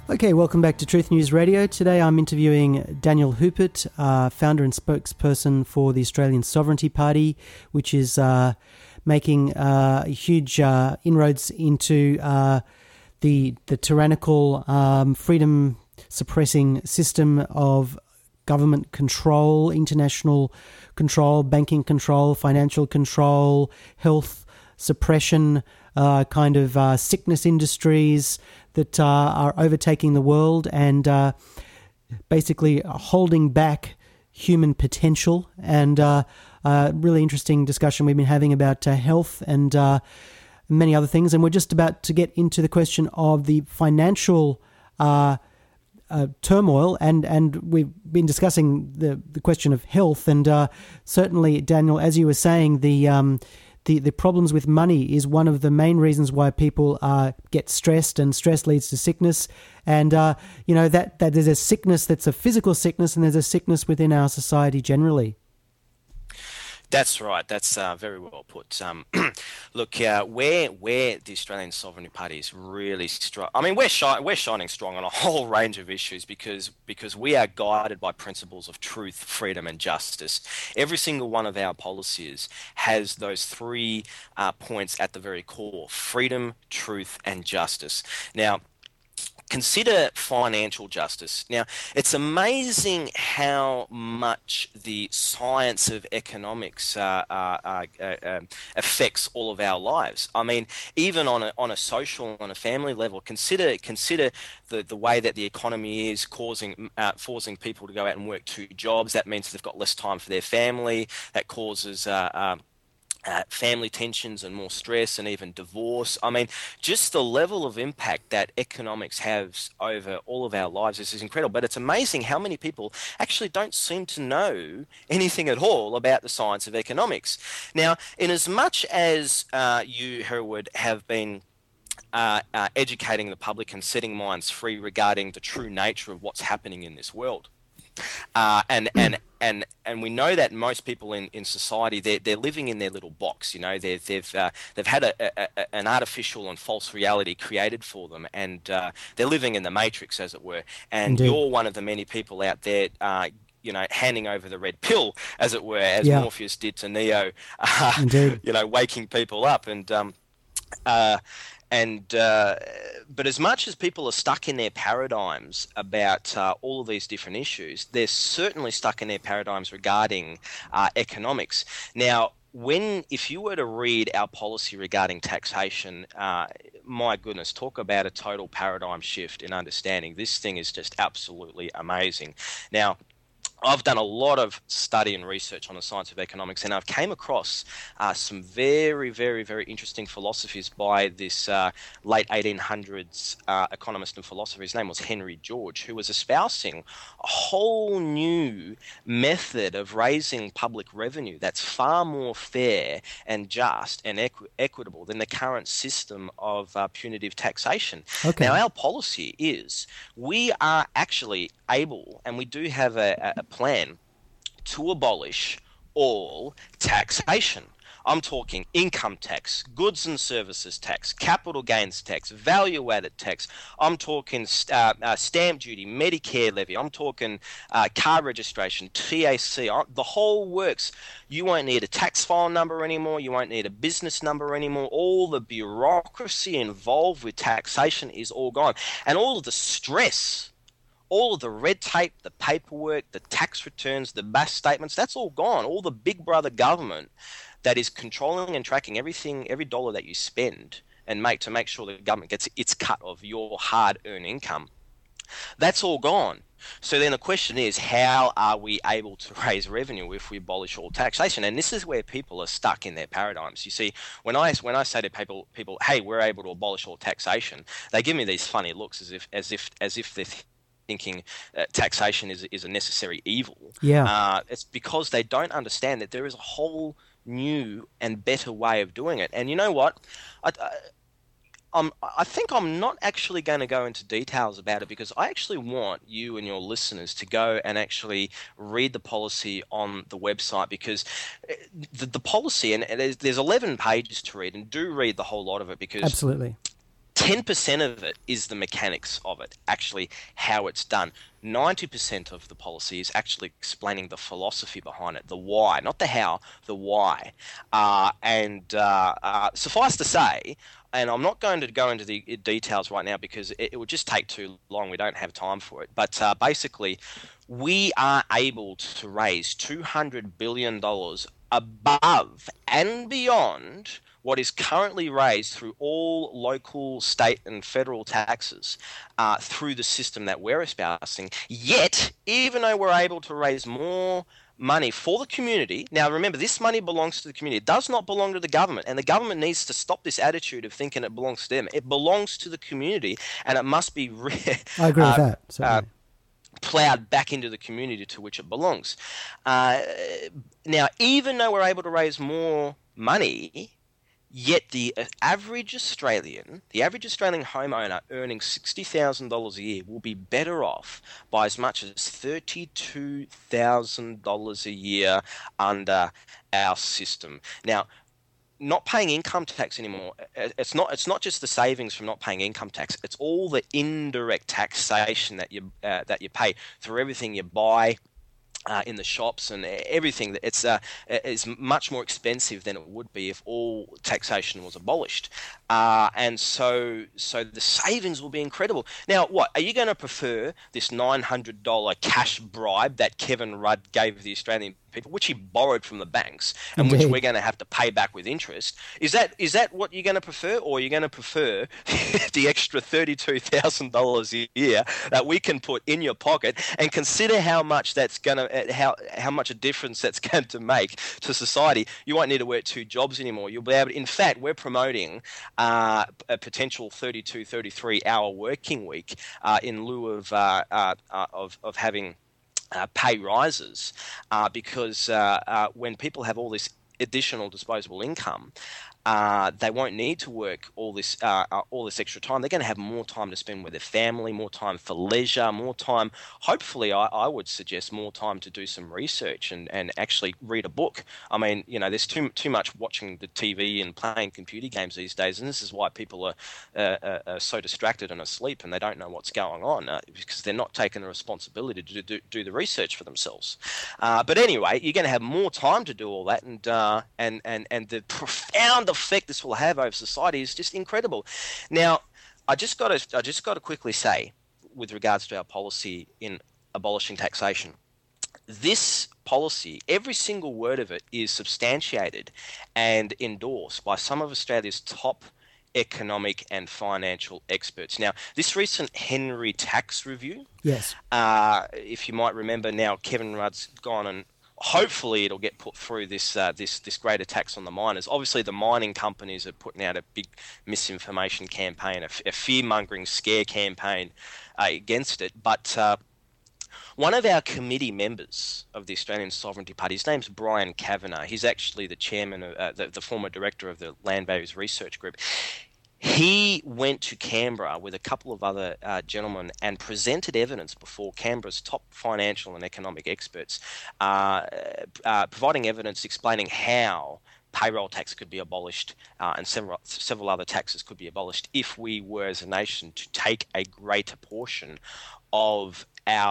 Okay, welcome back to Truth News Radio. Today I'm interviewing Daniel Hupert, founder and spokesperson for the Australian Sovereignty Party, which is making huge inroads into the tyrannical, freedom-suppressing system of government control, international control, banking control, financial control, health suppression, sickness industries that are overtaking the world and basically holding back human potential. And really interesting discussion we've been having about health and many other things. And we're just about to get into the question of the financial turmoil, and we've been discussing the question of health. And certainly, Daniel, as you were saying, the problems with money is one of the main reasons why people get stressed, and stress leads to sickness. And that there's a sickness that's a physical sickness, and there's a sickness within our society generally. That's right. That's very well put. Look, where the Australian Sovereignty Party is really strong. I mean, we're shining strong on a whole range of issues because we are guided by principles of truth, freedom, and justice. Every single one of our policies has those three points at the very core: freedom, truth, and justice. Now, consider financial justice. Now, it's amazing how much the science of economics affects all of our lives. I mean, even on a social, on a family level, consider the way that the economy is forcing people to go out and work 2 jobs. That means they've got less time for their family. That causes family tensions and more stress and even divorce. I mean, just the level of impact that economics has over all of our lives is incredible. But it's amazing how many people actually don't seem to know anything at all about the science of economics. Now, in as much as you, Herwood, have been educating the public and setting minds free regarding the true nature of what's happening in this world, and we know that most people in society, they're living in their little box. You know, they've had an artificial and false reality created for them, and they're living in the matrix, as it were. And Indeed. You're one of the many people out there handing over the red pill, as it were, as Morpheus did to Neo, waking people up. But as much as people are stuck in their paradigms about all of these different issues, they're certainly stuck in their paradigms regarding economics. Now, if you were to read our policy regarding taxation, my goodness, talk about a total paradigm shift in understanding. This thing is just absolutely amazing. Now, I've done a lot of study and research on the science of economics, and I've came across some very, very, very interesting philosophies by this late 1800s economist and philosopher. His name was Henry George, who was espousing a whole new method of raising public revenue that's far more fair and just and equitable than the current system of punitive taxation. Okay. Now, our policy is we are actually able, and we do have a plan to abolish all taxation. I'm talking income tax, goods and services tax, capital gains tax, value-added tax. I'm talking stamp duty, Medicare levy. I'm talking car registration, TAC, the whole works. You won't need a tax file number anymore. You won't need a business number anymore. All the bureaucracy involved with taxation is all gone. And all of the stress, all of the red tape, the paperwork, the tax returns, the BAS statements, that's all gone. All the big brother government that is controlling and tracking everything, every dollar that you spend and make sure the government gets its cut of your hard-earned income, that's all gone. So then the question is, how are we able to raise revenue if we abolish all taxation? And this is where people are stuck in their paradigms. You see, when I say to people, hey, we're able to abolish all taxation, they give me these funny looks as if they're thinking taxation is a necessary evil. Yeah. It's because they don't understand that there is a whole new and better way of doing it. And you know what? I think I'm not actually going to go into details about it because I actually want you and your listeners to go and actually read the policy on the website, because the policy, and there's 11 pages to read, and do read the whole lot of it, because Absolutely. 10% of it is the mechanics of it, actually how it's done. 90% of the policy is actually explaining the philosophy behind it, the why, not the how, the why. Suffice to say, and I'm not going to go into the details right now because it would just take too long. We don't have time for it. But basically, we are able to raise $200 billion above and beyond what is currently raised through all local, state, and federal taxes through the system that we're espousing. Yet, even though we're able to raise more money for the community, now remember, this money belongs to the community. It does not belong to the government, and the government needs to stop this attitude of thinking it belongs to them. It belongs to the community, and it must be I agree with that, certainly. Plowed back into the community to which it belongs. Now, even though we're able to raise more money, yet the average Australian homeowner earning $60,000 a year will be better off by as much as $32,000 a year under our system. Now, not paying income tax anymore, it's not just the savings from not paying income tax, it's all the indirect taxation that you pay through everything you buy in the shops and everything. It's is much more expensive than it would be if all taxation was abolished, and so the savings will be incredible. Now, what are you going to prefer, this $900 cash bribe that Kevin Rudd gave the Australian people, which he borrowed from the banks, and which we're going to have to pay back with interest? Is that what you're going to prefer, or are you going to prefer the extra $32,000 a year that we can put in your pocket, and consider how much that's going to how much a difference that's going to make to society? You won't need to work 2 jobs anymore. You'll be able to, in fact, we're promoting a potential 32, 33-hour working week in lieu of having pay rises, because when people have all this additional disposable income, they won't need to work all this extra time. They're going to have more time to spend with their family, more time for leisure, more time. Hopefully, I would suggest more time to do some research and actually read a book. I mean, there's too much watching the TV and playing computer games these days, and this is why people are so distracted and asleep, and they don't know what's going on because they're not taking the responsibility to do the research for themselves. But anyway, you're going to have more time to do all that, and the profound effect this will have over society is just incredible. Now, I just got to quickly say, with regards to our policy in abolishing taxation, this policy, every single word of it, is substantiated and endorsed by some of Australia's top economic and financial experts. Now, this recent Henry Tax Review, yes, if you might remember, now Kevin Rudd's gone, and hopefully it'll get put through this greater tax on the miners. Obviously, the mining companies are putting out a big misinformation campaign, a fear-mongering scare campaign against it. But one of our committee members of the Australian Sovereignty Party, his name's Brian Kavanagh. He's actually the chairman of the former director of the Land Values Research Group. He went to Canberra with a couple of other gentlemen and presented evidence before Canberra's top financial and economic experts, providing evidence explaining how payroll tax could be abolished and several other taxes could be abolished if we were, as a nation, to take a greater portion of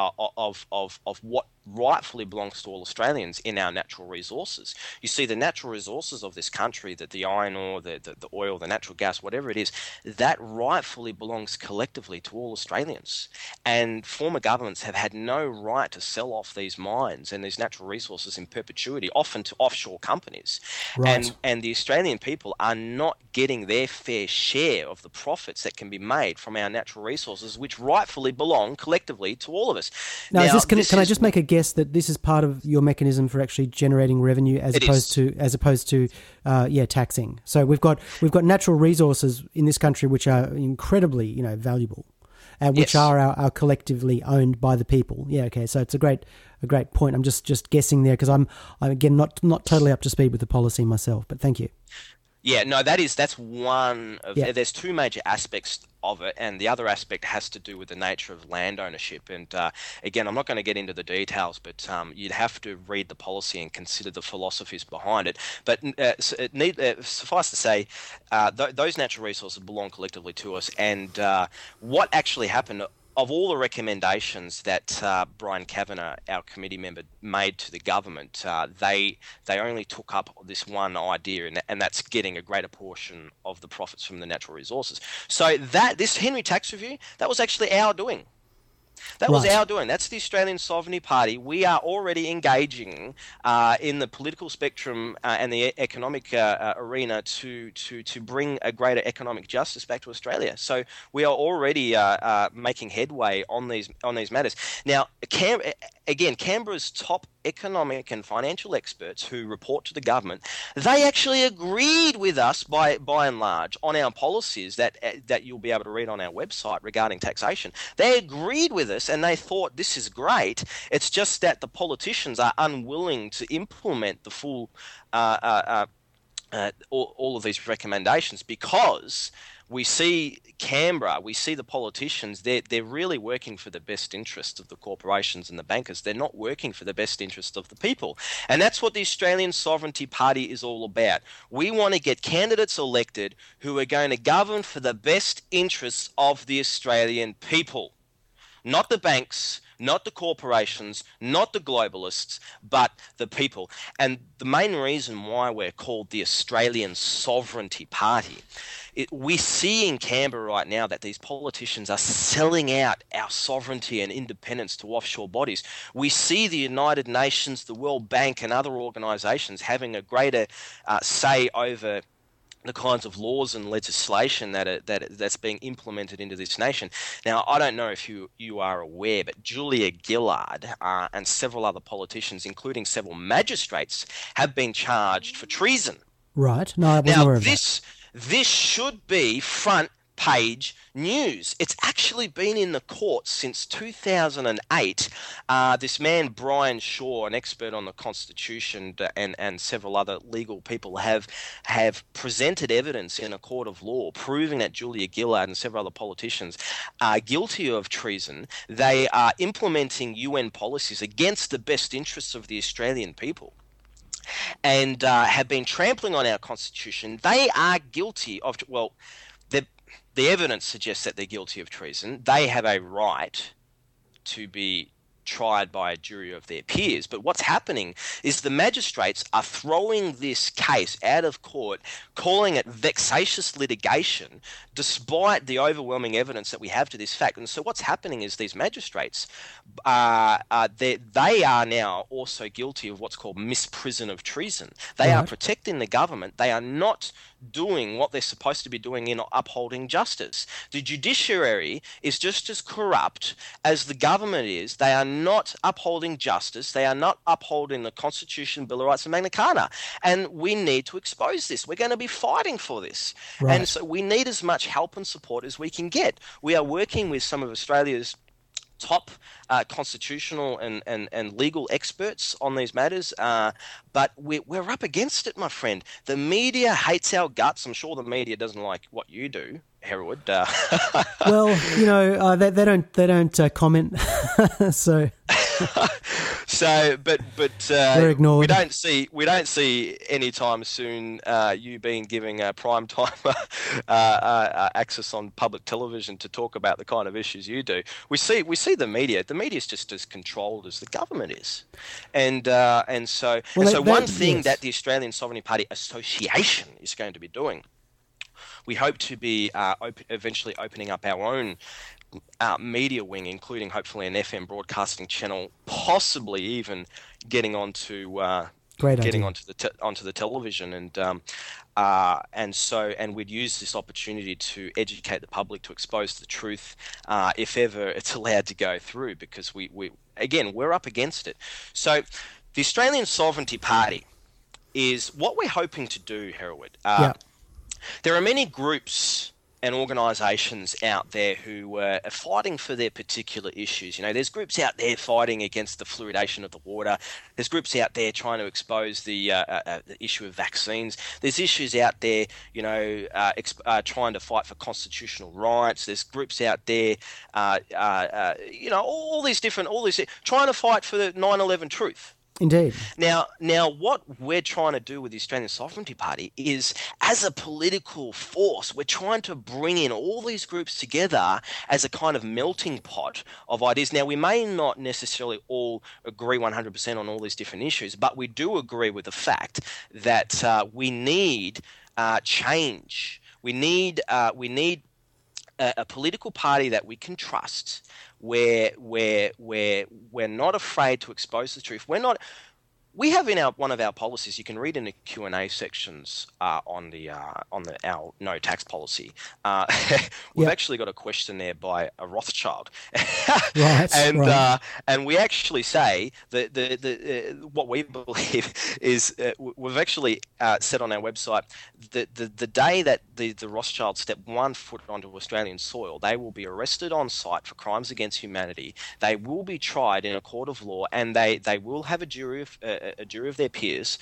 what rightfully belongs to all Australians in our natural resources. You see, the natural resources of this country, that the iron ore, the oil, the natural gas, whatever it is, that rightfully belongs collectively to all Australians. And former governments have had no right to sell off these mines and these natural resources in perpetuity, often to offshore companies. Right. And the Australian people are not getting their fair share of the profits that can be made from our natural resources, which rightfully belong collectively to all of us. Now can I just make a guess that this is part of your mechanism for actually generating revenue as opposed to taxing? So we've got natural resources in this country which are incredibly valuable, and which are our collectively owned by the people. Yeah, okay. So it's a great point. I'm just guessing there because I'm again not totally up to speed with the policy myself, but thank you. Yeah, no, that's one of. Yeah. There's two major aspects of it, and the other aspect has to do with the nature of land ownership. And again, I'm not going to get into the details, but you'd have to read the policy and consider the philosophies behind it. But suffice to say, those natural resources belong collectively to us. And what actually happened, of all the recommendations that Brian Kavanagh, our committee member, made to the government, they only took up this one idea, and that's getting a greater portion of the profits from the natural resources. So this Henry Tax Review, that was actually our doing. That was our doing. That's the Australian Sovereignty Party. We are already engaging in the political spectrum and the economic arena to bring a greater economic justice back to Australia. So we are already making headway on these matters. Now, Canberra's top economic and financial experts who report to the government, they actually agreed with us by and large on our policies that you'll be able to read on our website regarding taxation. They agreed with us and they thought this is great. It's just that the politicians are unwilling to implement the full all of these recommendations, because we see Canberra, we see the politicians, they're really working for the best interest of the corporations and the bankers. They're not working for the best interest of the people. And that's what the Australian Sovereignty Party is all about. We want to get candidates elected who are going to govern for the best interests of the Australian people. Not the banks, not the corporations, not the globalists, but the people. And the main reason why we're called the Australian Sovereignty Party, we see in Canberra right now that these politicians are selling out our sovereignty and independence to offshore bodies. We see the United Nations, the World Bank and other organisations having a greater say over the kinds of laws and legislation that's being implemented into this nation. Now, I don't know if you are aware, but Julia Gillard and several other politicians, including several magistrates, have been charged for treason. Right. No, I wasn't aware of that. This should be front page news. It's actually been in the courts since 2008. This man, Brian Shaw, an expert on the Constitution, and several other legal people have presented evidence in a court of law proving that Julia Gillard and several other politicians are guilty of treason. They are implementing UN policies against the best interests of the Australian people, and have been trampling on our Constitution. They are guilty of, well, the evidence suggests that they're guilty of treason. They have a right to be tried by a jury of their peers. But what's happening is the magistrates are throwing this case out of court, calling it vexatious litigation, despite the overwhelming evidence that we have to this fact. And so what's happening is these magistrates, they are now also guilty of what's called misprision of treason. They are protecting the government. They are not doing what they're supposed to be doing in upholding justice. The judiciary is just as corrupt as the government is. They are not upholding justice. They are not upholding the Constitution, Bill of Rights and Magna Carta. And we need to expose this. We're going to be fighting for this. Right. And so we need as much help and support as we can get. We are working with some of Australia's top constitutional and legal experts on these matters, but we're up against it, my friend. The media hates our guts. I'm sure the media doesn't like what you do, Hereward. Well, they don't comment, so. But they're ignored. We don't see anytime soon you being giving prime time access on public television to talk about the kind of issues you do. We see the media. The media is just as controlled as the government is, and so one thing that the Australian Sovereignty Party Association is going to be doing, we hope to be eventually opening up our own media wing, including hopefully an FM broadcasting channel, possibly even getting onto the television, and we'd use this opportunity to educate the public, to expose the truth, if ever it's allowed to go through, because we're up against it. So the Australian Sovereignty Party is what we're hoping to do, Hereward. There are many groups and organisations out there who are fighting for their particular issues. You know, there's groups out there fighting against the fluoridation of the water. There's groups out there trying to expose the issue of vaccines. There's issues out there, you know, trying to fight for constitutional rights. There's groups out there, you know, all these trying to fight for the 9/11 truth. Indeed. Now, what we're trying to do with the Australian Sovereignty Party is, as a political force, we're trying to bring in all these groups together as a kind of melting pot of ideas. Now, we may not necessarily all agree 100% on all these different issues, but we do agree with the fact that we need change. We need a political party that we can trust, where we're not afraid to expose the truth. We have in one of our policies, you can read in the Q&A sections on our no tax policy. We've actually got a question there by a Rothschild, right, and we actually say that what we believe is we've actually said on our website that the day that the Rothschilds step 1 foot onto Australian soil, they will be arrested on sight for crimes against humanity. They will be tried in a court of law, and they will have a jury of their peers,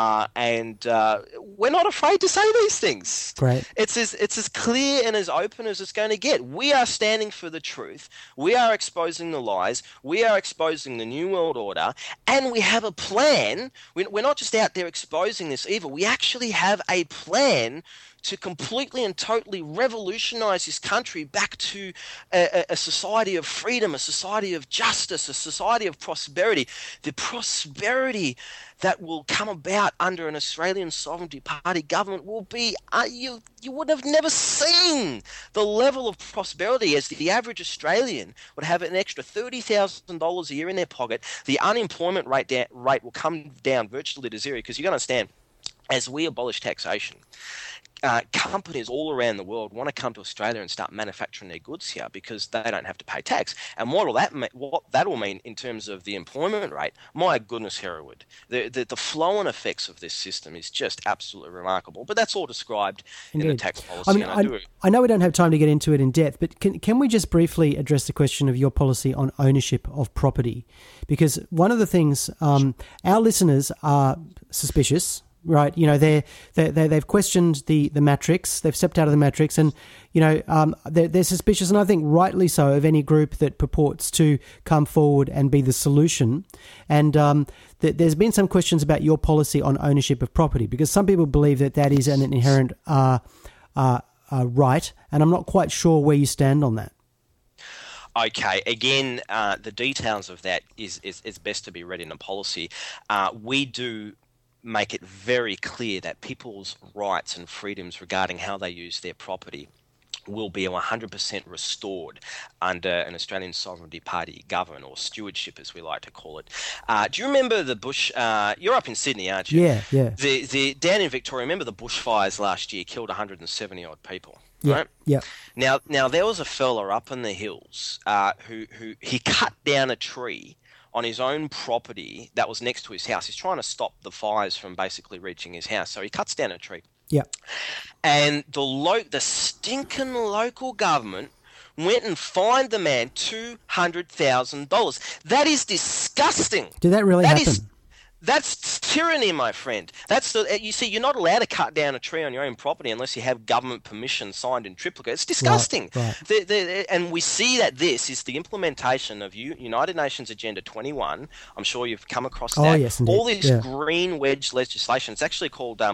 and we're not afraid to say these things. Great. It's as clear and as open as it's going to get. We are standing for the truth. We are exposing the lies. We are exposing the New World Order, and we have a plan. We're not just out there exposing this evil. We actually have a plan to completely and totally revolutionize this country back to a society of freedom, a society of justice, a society of prosperity. The prosperity that will come about under an Australian Sovereignty Party government will be, you would have never seen the level of prosperity, as the average Australian would have an extra $30,000 a year in their pocket. The unemployment rate will come down virtually to zero, because you got to understand, as we abolish taxation, companies all around the world want to come to Australia and start manufacturing their goods here because they don't have to pay tax. And what that will mean in terms of the employment rate, my goodness, Hereward, the flow-on effects of this system is just absolutely remarkable. But that's all described in the tax policy. I know we don't have time to get into it in depth, but can we just briefly address the question of your policy on ownership of property? Because one of the things, our listeners are suspicious. Right, you know, they've questioned the matrix. They've stepped out of the matrix, and you know they're suspicious, and I think rightly so, of any group that purports to come forward and be the solution. And there's been some questions about your policy on ownership of property, because some people believe that is an inherent right, and I'm not quite sure where you stand on that. Okay, again, the details of that is best to be read in the policy. We do make it very clear that people's rights and freedoms regarding how they use their property will be 100% restored under an Australian Sovereignty Party government, or stewardship as we like to call it. Do you remember the bush? You're up in Sydney, aren't you? Yeah. The down in Victoria, remember the bushfires last year killed 170 odd people? Yeah, right? yeah. Now there was a fella up in the hills who he cut down a tree on his own property that was next to his house. He's trying to stop the fires from basically reaching his house. So he cuts down a tree. Yeah. And the stinking local government went and fined the man $200,000. That is disgusting. Did that really happen? That's tyranny, my friend. You see, you're not allowed to cut down a tree on your own property unless you have government permission signed in triplicate. It's disgusting. Right. And we see that this is the implementation of United Nations Agenda 21. I'm sure you've come across that. Oh, yes, indeed. All this green wedge legislation. It's actually called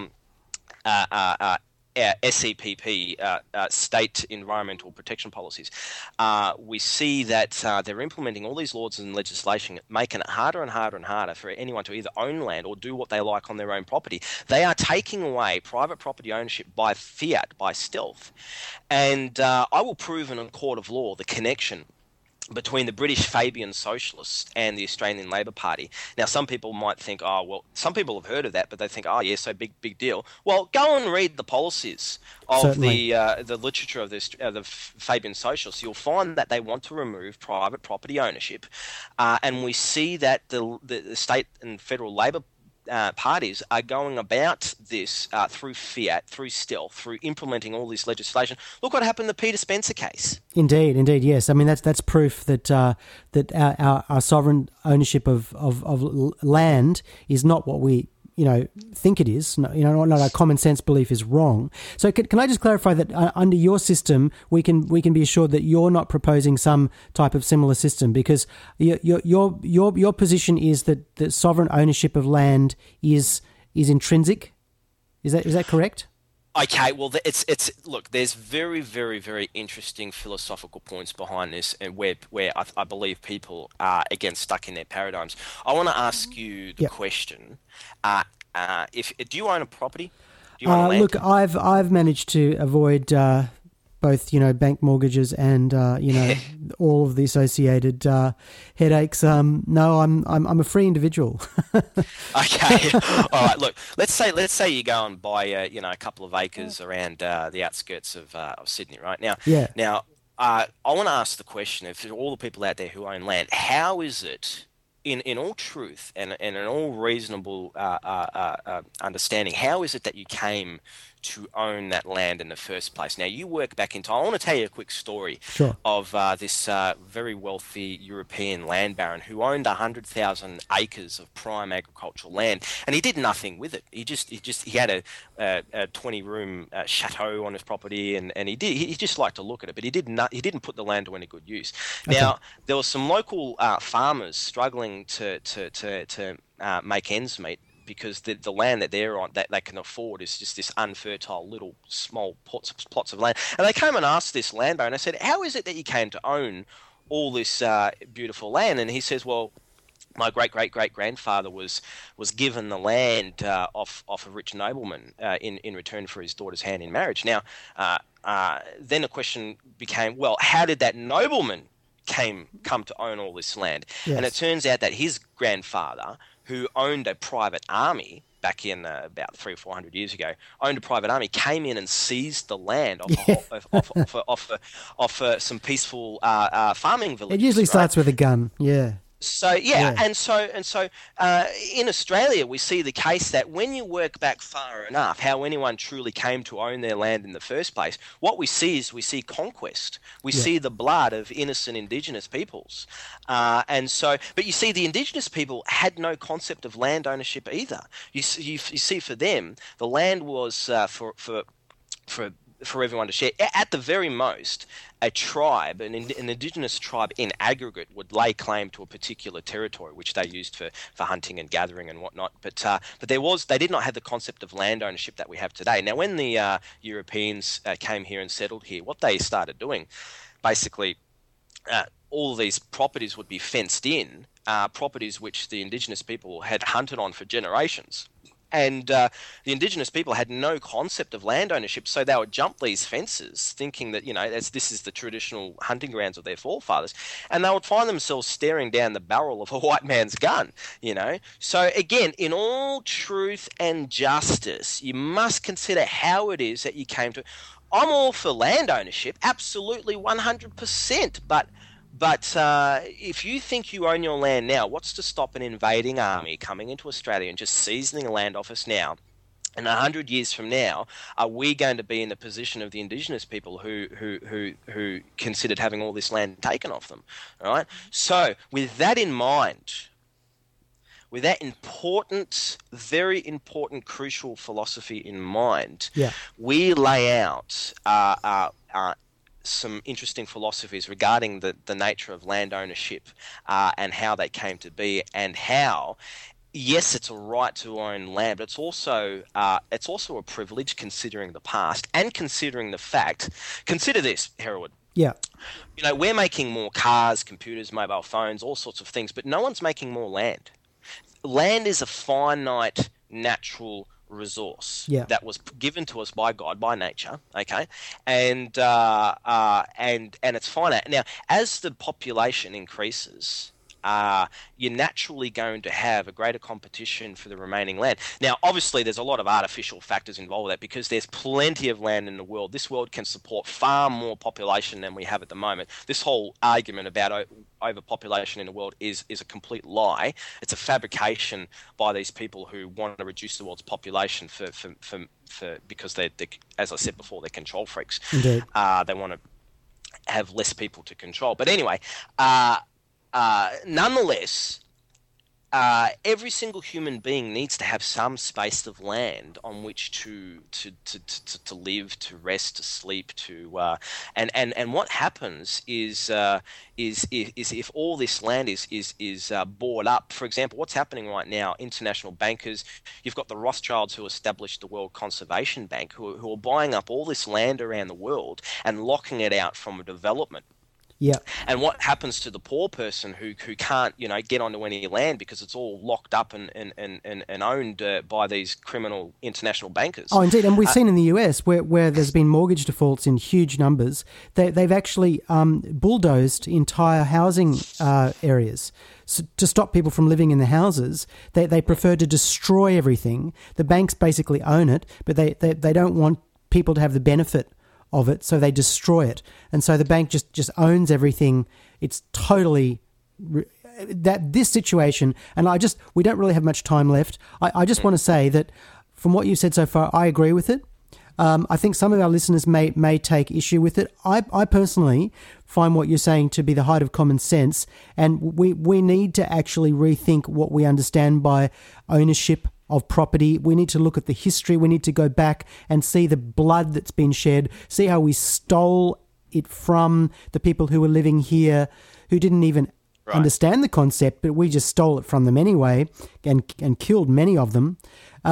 SEPP, State Environmental Protection Policies. We see that they're implementing all these laws and legislation, making it harder and harder and harder for anyone to either own land or do what they like on their own property. They are taking away private property ownership by fiat, by stealth. And I will prove in a court of law the connection between the British Fabian Socialists and the Australian Labor Party. Now, some people might think, oh, well, some people have heard of that, but they think, oh, yeah, so big deal. Well, go and read the policies of the literature of the Fabian Socialists. You'll find that they want to remove private property ownership, and we see that the state and federal Labor parties are going about this through fiat, through stealth, through implementing all this legislation. Look what happened in the Peter Spencer case. Indeed, yes. I mean, that's proof that that our sovereign ownership of land is not what we think it is. Not our common sense belief is wrong. So can I just clarify that under your system, we can be assured that you're not proposing some type of similar system, because your position is that the sovereign ownership of land is intrinsic. Is that correct? Okay, well, look. There's very, very, very interesting philosophical points behind this, and where I believe people are again stuck in their paradigms. I want to ask you the question: if do you own a property? Do you own land? Look, I've managed to avoid both bank mortgages and all of the associated headaches. No, I'm a free individual. Okay, all right. Look, let's say you go and buy a couple of acres around the outskirts of Sydney, right now. Yeah. Now, I want to ask the question: if all the people out there who own land, how is it, in all truth and in all reasonable understanding, how is it that you came to own that land in the first place? Now, you work back in time. I want to tell you a quick story of this very wealthy European land baron who owned 100,000 acres of prime agricultural land, and he did nothing with it. He had a 20-room chateau on his property, and he just liked to look at it, but he didn't put the land to any good use. Okay. Now, there were some local farmers struggling to make ends meet, because the land that they're on, that they can afford, is just this unfertile little small plots of land. And they came and asked this landowner, and I said, how is it that you came to own all this beautiful land? And he says, well, my great-great-great-grandfather was given the land off a rich nobleman in return for his daughter's hand in marriage. Now, then the question became, well, how did that nobleman come to own all this land? Yes. And it turns out that his grandfather, who owned a private army back in about 300 or 400 years ago, owned a private army, came in and seized the land off some peaceful farming villages. It usually starts with a gun, yeah. So and so in Australia we see the case that when you work back far enough, how anyone truly came to own their land in the first place, what we see is conquest. We see the blood of innocent Indigenous peoples, but you see the Indigenous people had no concept of land ownership either. You see for them the land was for everyone to share. At the very most, a tribe, an indigenous tribe in aggregate, would lay claim to a particular territory, which they used for hunting and gathering and whatnot. But they did not have the concept of land ownership that we have today. Now, when the Europeans came here and settled here, what they started doing, basically, all of these properties would be fenced in, properties which the indigenous people had hunted on for generations. And the Indigenous people had no concept of land ownership, so they would jump these fences thinking that, this is the traditional hunting grounds of their forefathers, and they would find themselves staring down the barrel of a white man's gun, So again, in all truth and justice, you must consider how it is that you came to... I'm all for land ownership, absolutely 100%, but if you think you own your land now, what's to stop an invading army coming into Australia and just seizing the land off us now? And 100 years from now, are we going to be in the position of the Indigenous people who considered having all this land taken off them? All right. So with that in mind, with that important, very important, crucial philosophy in mind, we lay out some interesting philosophies regarding the nature of land ownership and how they came to be, and how, yes, it's a right to own land, but it's also a privilege, considering the past and considering the fact. Consider this, Hereward. Yeah. We're making more cars, computers, mobile phones, all sorts of things, but no one's making more land. Land is a finite natural resource that was given to us by God, by nature, okay, and it's finite. Now, as the population increases, you're naturally going to have a greater competition for the remaining land. Now, obviously, there's a lot of artificial factors involved with that because there's plenty of land in the world. This world can support far more population than we have at the moment. This whole argument about overpopulation in the world is a complete lie. It's a fabrication by these people who want to reduce the world's population for because they, as I said before, they're control freaks. Indeed. They want to have less people to control. But anyway, nonetheless, every single human being needs to have some space of land on which to live, to rest, to sleep, and what happens is if all this land is bought up. For example, what's happening right now? International bankers, you've got the Rothschilds who established the World Conservation Bank, who are buying up all this land around the world and locking it out from development. Yeah. And what happens to the poor person who can't, get onto any land because it's all locked up and owned by these criminal international bankers? Oh, indeed. And we've seen in the US where there's been mortgage defaults in huge numbers, they've actually bulldozed entire housing areas. So to stop people from living in the houses, they prefer to destroy everything. The banks basically own it, but they don't want people to have the benefit of it, so they destroy it, and so the bank just owns everything. It's totally this situation, and we don't really have much time left. I just want to say that from what you've said so far, I agree with it. I think some of our listeners may take issue with it. I personally find what you're saying to be the height of common sense, and we need to actually rethink what we understand by ownership of property. We need to look at the history. We need to go back and see the blood that's been shed, see how we stole it from the people who were living here, who didn't even understand the concept, but we just stole it from them anyway and killed many of them.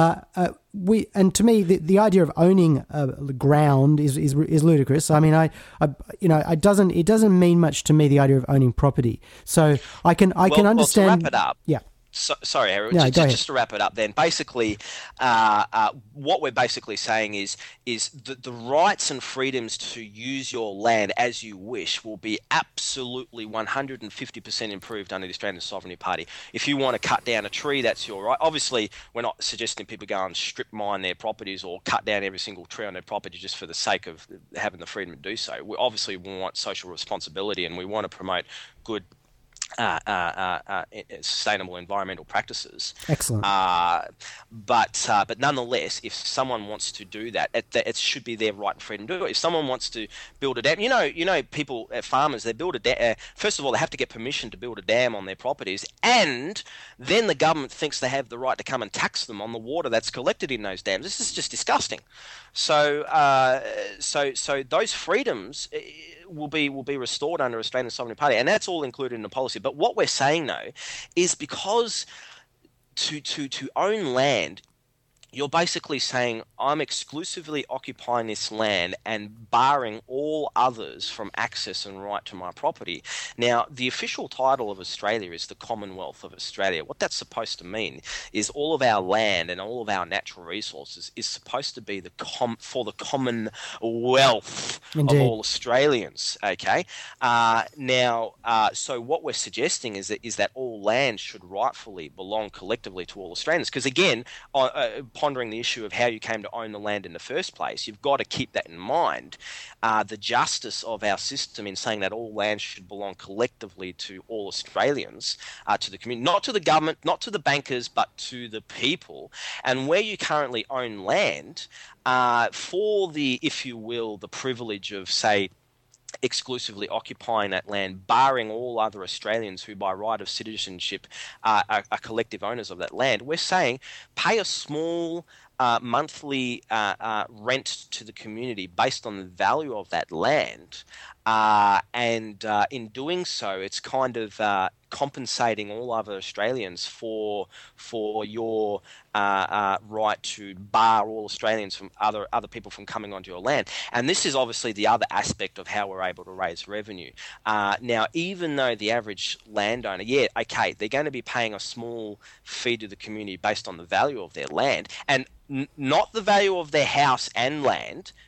And to me, the idea of owning ground is ludicrous. I mean, it doesn't mean much to me, the idea of owning property. So I can understand. Well, to wrap it up. Yeah. Sorry, Harry. No, just to wrap it up, then basically, what we're basically saying is the rights and freedoms to use your land as you wish will be absolutely 150% improved under the Australian Sovereignty Party. If you want to cut down a tree, that's your right. Obviously, we're not suggesting people go and strip mine their properties or cut down every single tree on their property just for the sake of having the freedom to do so. We want social responsibility, and we want to promote good sustainable environmental practices. Excellent. But nonetheless, if someone wants to do that, it should be their right and freedom to do it. If someone wants to build a dam, people, farmers, they build a dam. First of all, they have to get permission to build a dam on their properties, and then the government thinks they have the right to come and tax them on the water that's collected in those dams. This is just disgusting. So those freedoms will be restored under Australian Sovereignty Party, and that's all included in the policy. But what we're saying though is because to own land, you're basically saying I'm exclusively occupying this land and barring all others from access and right to my property. Now, the official title of Australia is the Commonwealth of Australia. What that's supposed to mean is all of our land and all of our natural resources is supposed to be for the commonwealth Indeed. of all Australians. Okay. So what we're suggesting is that all land should rightfully belong collectively to all Australians. Because again, pondering the issue of how you came to own the land in the first place, you've got to keep that in mind. The justice of our system in saying that all land should belong collectively to all Australians, to the community, not to the government, not to the bankers, but to the people. And where you currently own land, for the, if you will, the privilege of, say, exclusively occupying that land, barring all other Australians who by right of citizenship are collective owners of that land, we're saying pay a small monthly rent to the community based on the value of that land. And in doing so, it's kind of compensating all other Australians for your right to bar all Australians from other people from coming onto your land. And this is obviously the other aspect of how we're able to raise revenue. Now, even though the average landowner, they're going to be paying a small fee to the community based on the value of their land, and not the value of their house and land,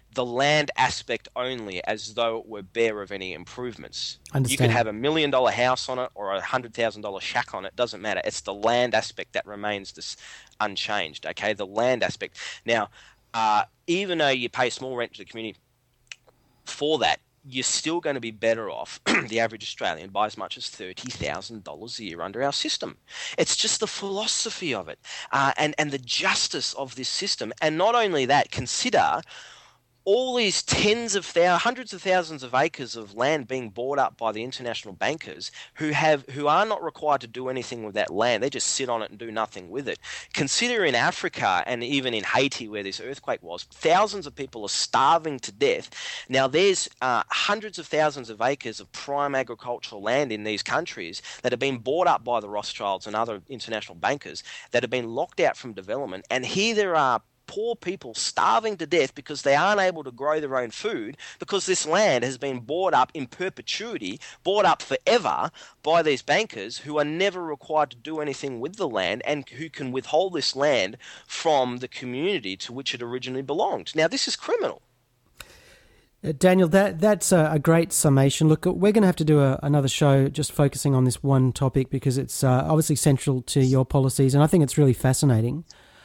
the land aspect only, as though it were bare of any improvements. Understand. You could have $1 million house on it or a $100,000 shack on it. Doesn't matter. It's the land aspect that remains this unchanged. Okay, the land aspect. Now, even though you pay small rent to the community for that, you're still going to be better off, the average Australian, by as much as $30,000 a year under our system. It's just the philosophy of it, and the justice of this system. And not only that, consider all these hundreds of thousands of acres of land being bought up by the international bankers who are not required to do anything with that land. They just sit on it and do nothing with it. Consider in Africa and even in Haiti, where this earthquake was, thousands of people are starving to death. Now there's hundreds of thousands of acres of prime agricultural land in these countries that have been bought up by the Rothschilds and other international bankers that have been locked out from development. And here there are poor people starving to death because they aren't able to grow their own food, because this land has been bought up in perpetuity, bought up forever by these bankers who are never required to do anything with the land and who can withhold this land from the community to which it originally belonged. Now, this is criminal. Daniel, that's a great summation. Look, we're going to have to do another show just focusing on this one topic because it's obviously central to your policies, and I think it's really fascinating.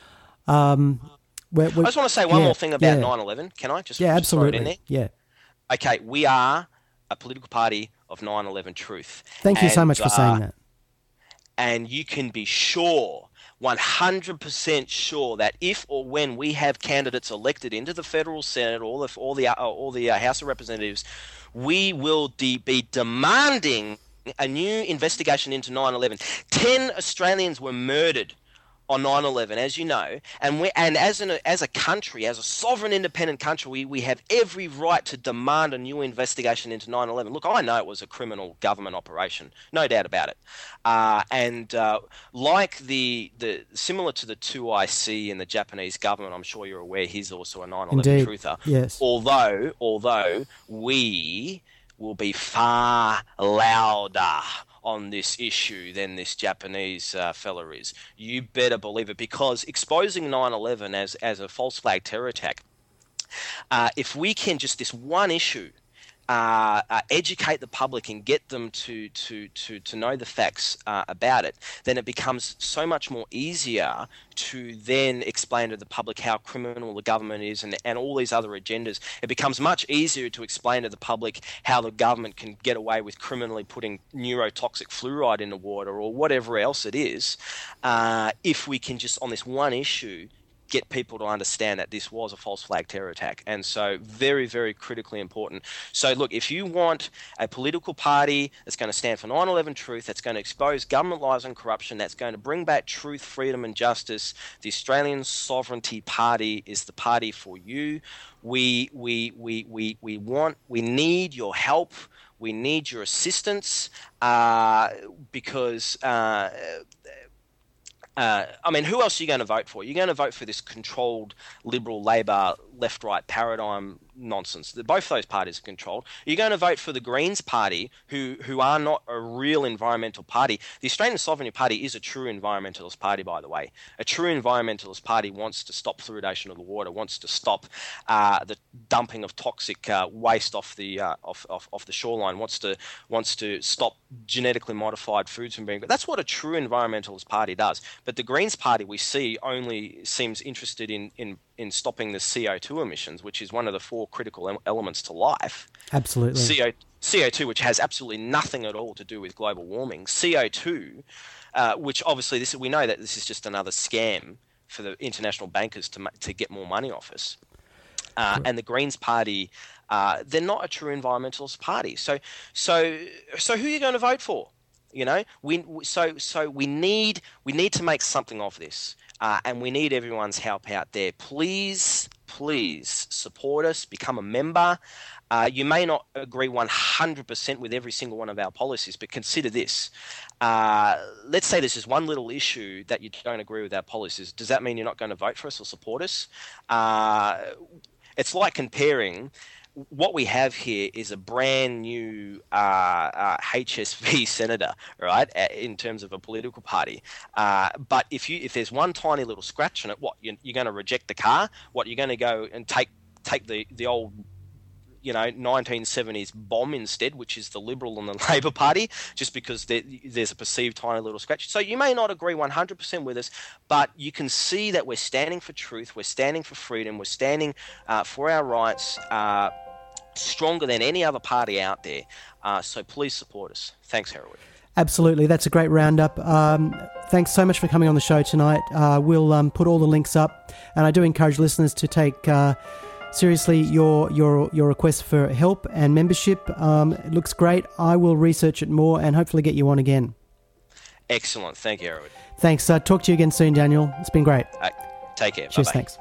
I just want to say one more thing about 9/11. Can I just absolutely. throw it in there? Yeah. Okay, we are a political party of 9/11 truth. Thank you so much for saying that. And you can be sure, 100% sure, that if or when we have candidates elected into the federal Senate or the House of Representatives, we will be demanding a new investigation into 9/11. 10 Australians were murdered on 9/11, as you know, and as a country, as a sovereign independent country, we have every right to demand a new investigation into 9/11. Look, I know it was a criminal government operation, no doubt about it, like the similar to the 2IC and the Japanese government, I'm sure you're aware he's also a 9/11 truther. Yes. Although we will be far louder on this issue than this Japanese fella is. You better believe it, because exposing 9/11 as a false flag terror attack, if we can just this one issue educate the public and get them to know the facts about it, then it becomes so much more easier to then explain to the public how criminal the government is and all these other agendas. It becomes much easier to explain to the public how the government can get away with criminally putting neurotoxic fluoride in the water or whatever else it is, if we can just, on this one issue, get people to understand that this was a false flag terror attack. And so very, very critically important. So look, if you want a political party that's going to stand for 9/11 truth, that's going to expose government lies and corruption, that's going to bring back truth, freedom and justice, the Australian Sovereignty Party is the party for you. We need your help. We need your assistance, because who else are you going to vote for? You're going to vote for this controlled Liberal, Labor, left-right paradigm nonsense. Both those parties are controlled. You're going to vote for the Greens Party, who are not a real environmental party. The Australian Sovereignty Party is a true environmentalist party, by the way. A true environmentalist party wants to stop fluoridation of the water, wants to stop the dumping of toxic waste off the shoreline, wants to stop genetically modified foods from being. That's what a true environmentalist party does. But the Greens Party, we see, only seems interested in stopping the CO2 emissions, which is one of the four critical elements to life. Absolutely. CO2, which has absolutely nothing at all to do with global warming. CO2, which obviously we know that this is just another scam for the international bankers to get more money off us. And the Greens Party, they're not a true environmentalist party. So who are you going to vote for? You know, we need to make something of this, and we need everyone's help out there. Please support us. Become a member. You may not agree 100% with every single one of our policies, but consider this. Let's say this is one little issue that you don't agree with our policies. Does that mean you're not going to vote for us or support us? It's like comparing. What we have here is a brand new HSV senator, right? In terms of a political party, but if there's one tiny little scratch on it, what you're going to reject the car? What you're going to go and take take the old 1970s bomb instead, which is the Liberal and the Labor Party, just because there's a perceived tiny little scratch. So you may not agree 100% with us, but you can see that we're standing for truth, we're standing for freedom, we're standing for our rights, stronger than any other party out there. So please support us. Thanks, Hereward. Absolutely. That's a great roundup. Thanks so much for coming on the show tonight. We'll put all the links up, and I do encourage listeners to take seriously your request for help and membership. It looks great. I will research it more and hopefully get you on again. Excellent. Thank you, Hereward. Thanks. Talk to you again soon, Daniel. It's been great. Take care. Cheers. Bye-bye. Thanks.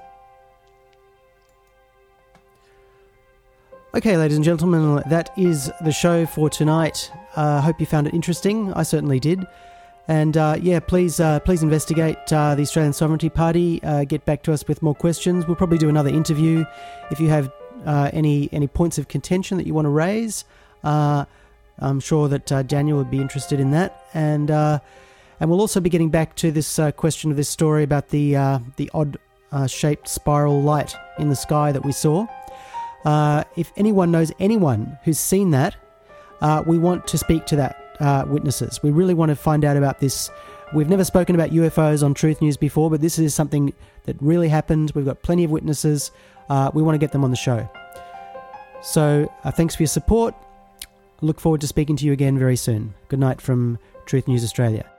Okay, ladies and gentlemen, that is the show for tonight. I hope you found it interesting. I certainly did. And please investigate the Australian Sovereignty Party. Get back to us with more questions. We'll probably do another interview. If you have any points of contention that you want to raise, I'm sure that Daniel would be interested in that. And we'll also be getting back to this question of this story about the odd shaped spiral light in the sky that we saw. If anyone knows anyone who's seen that, we want to speak to that witnesses. We really want to find out about this. We've never spoken about UFOs on Truth News before, but this is something that really happened. We've got plenty of witnesses. We want to get them on the show. So thanks for your support. Look forward to speaking to you again very soon. Good night from Truth News Australia.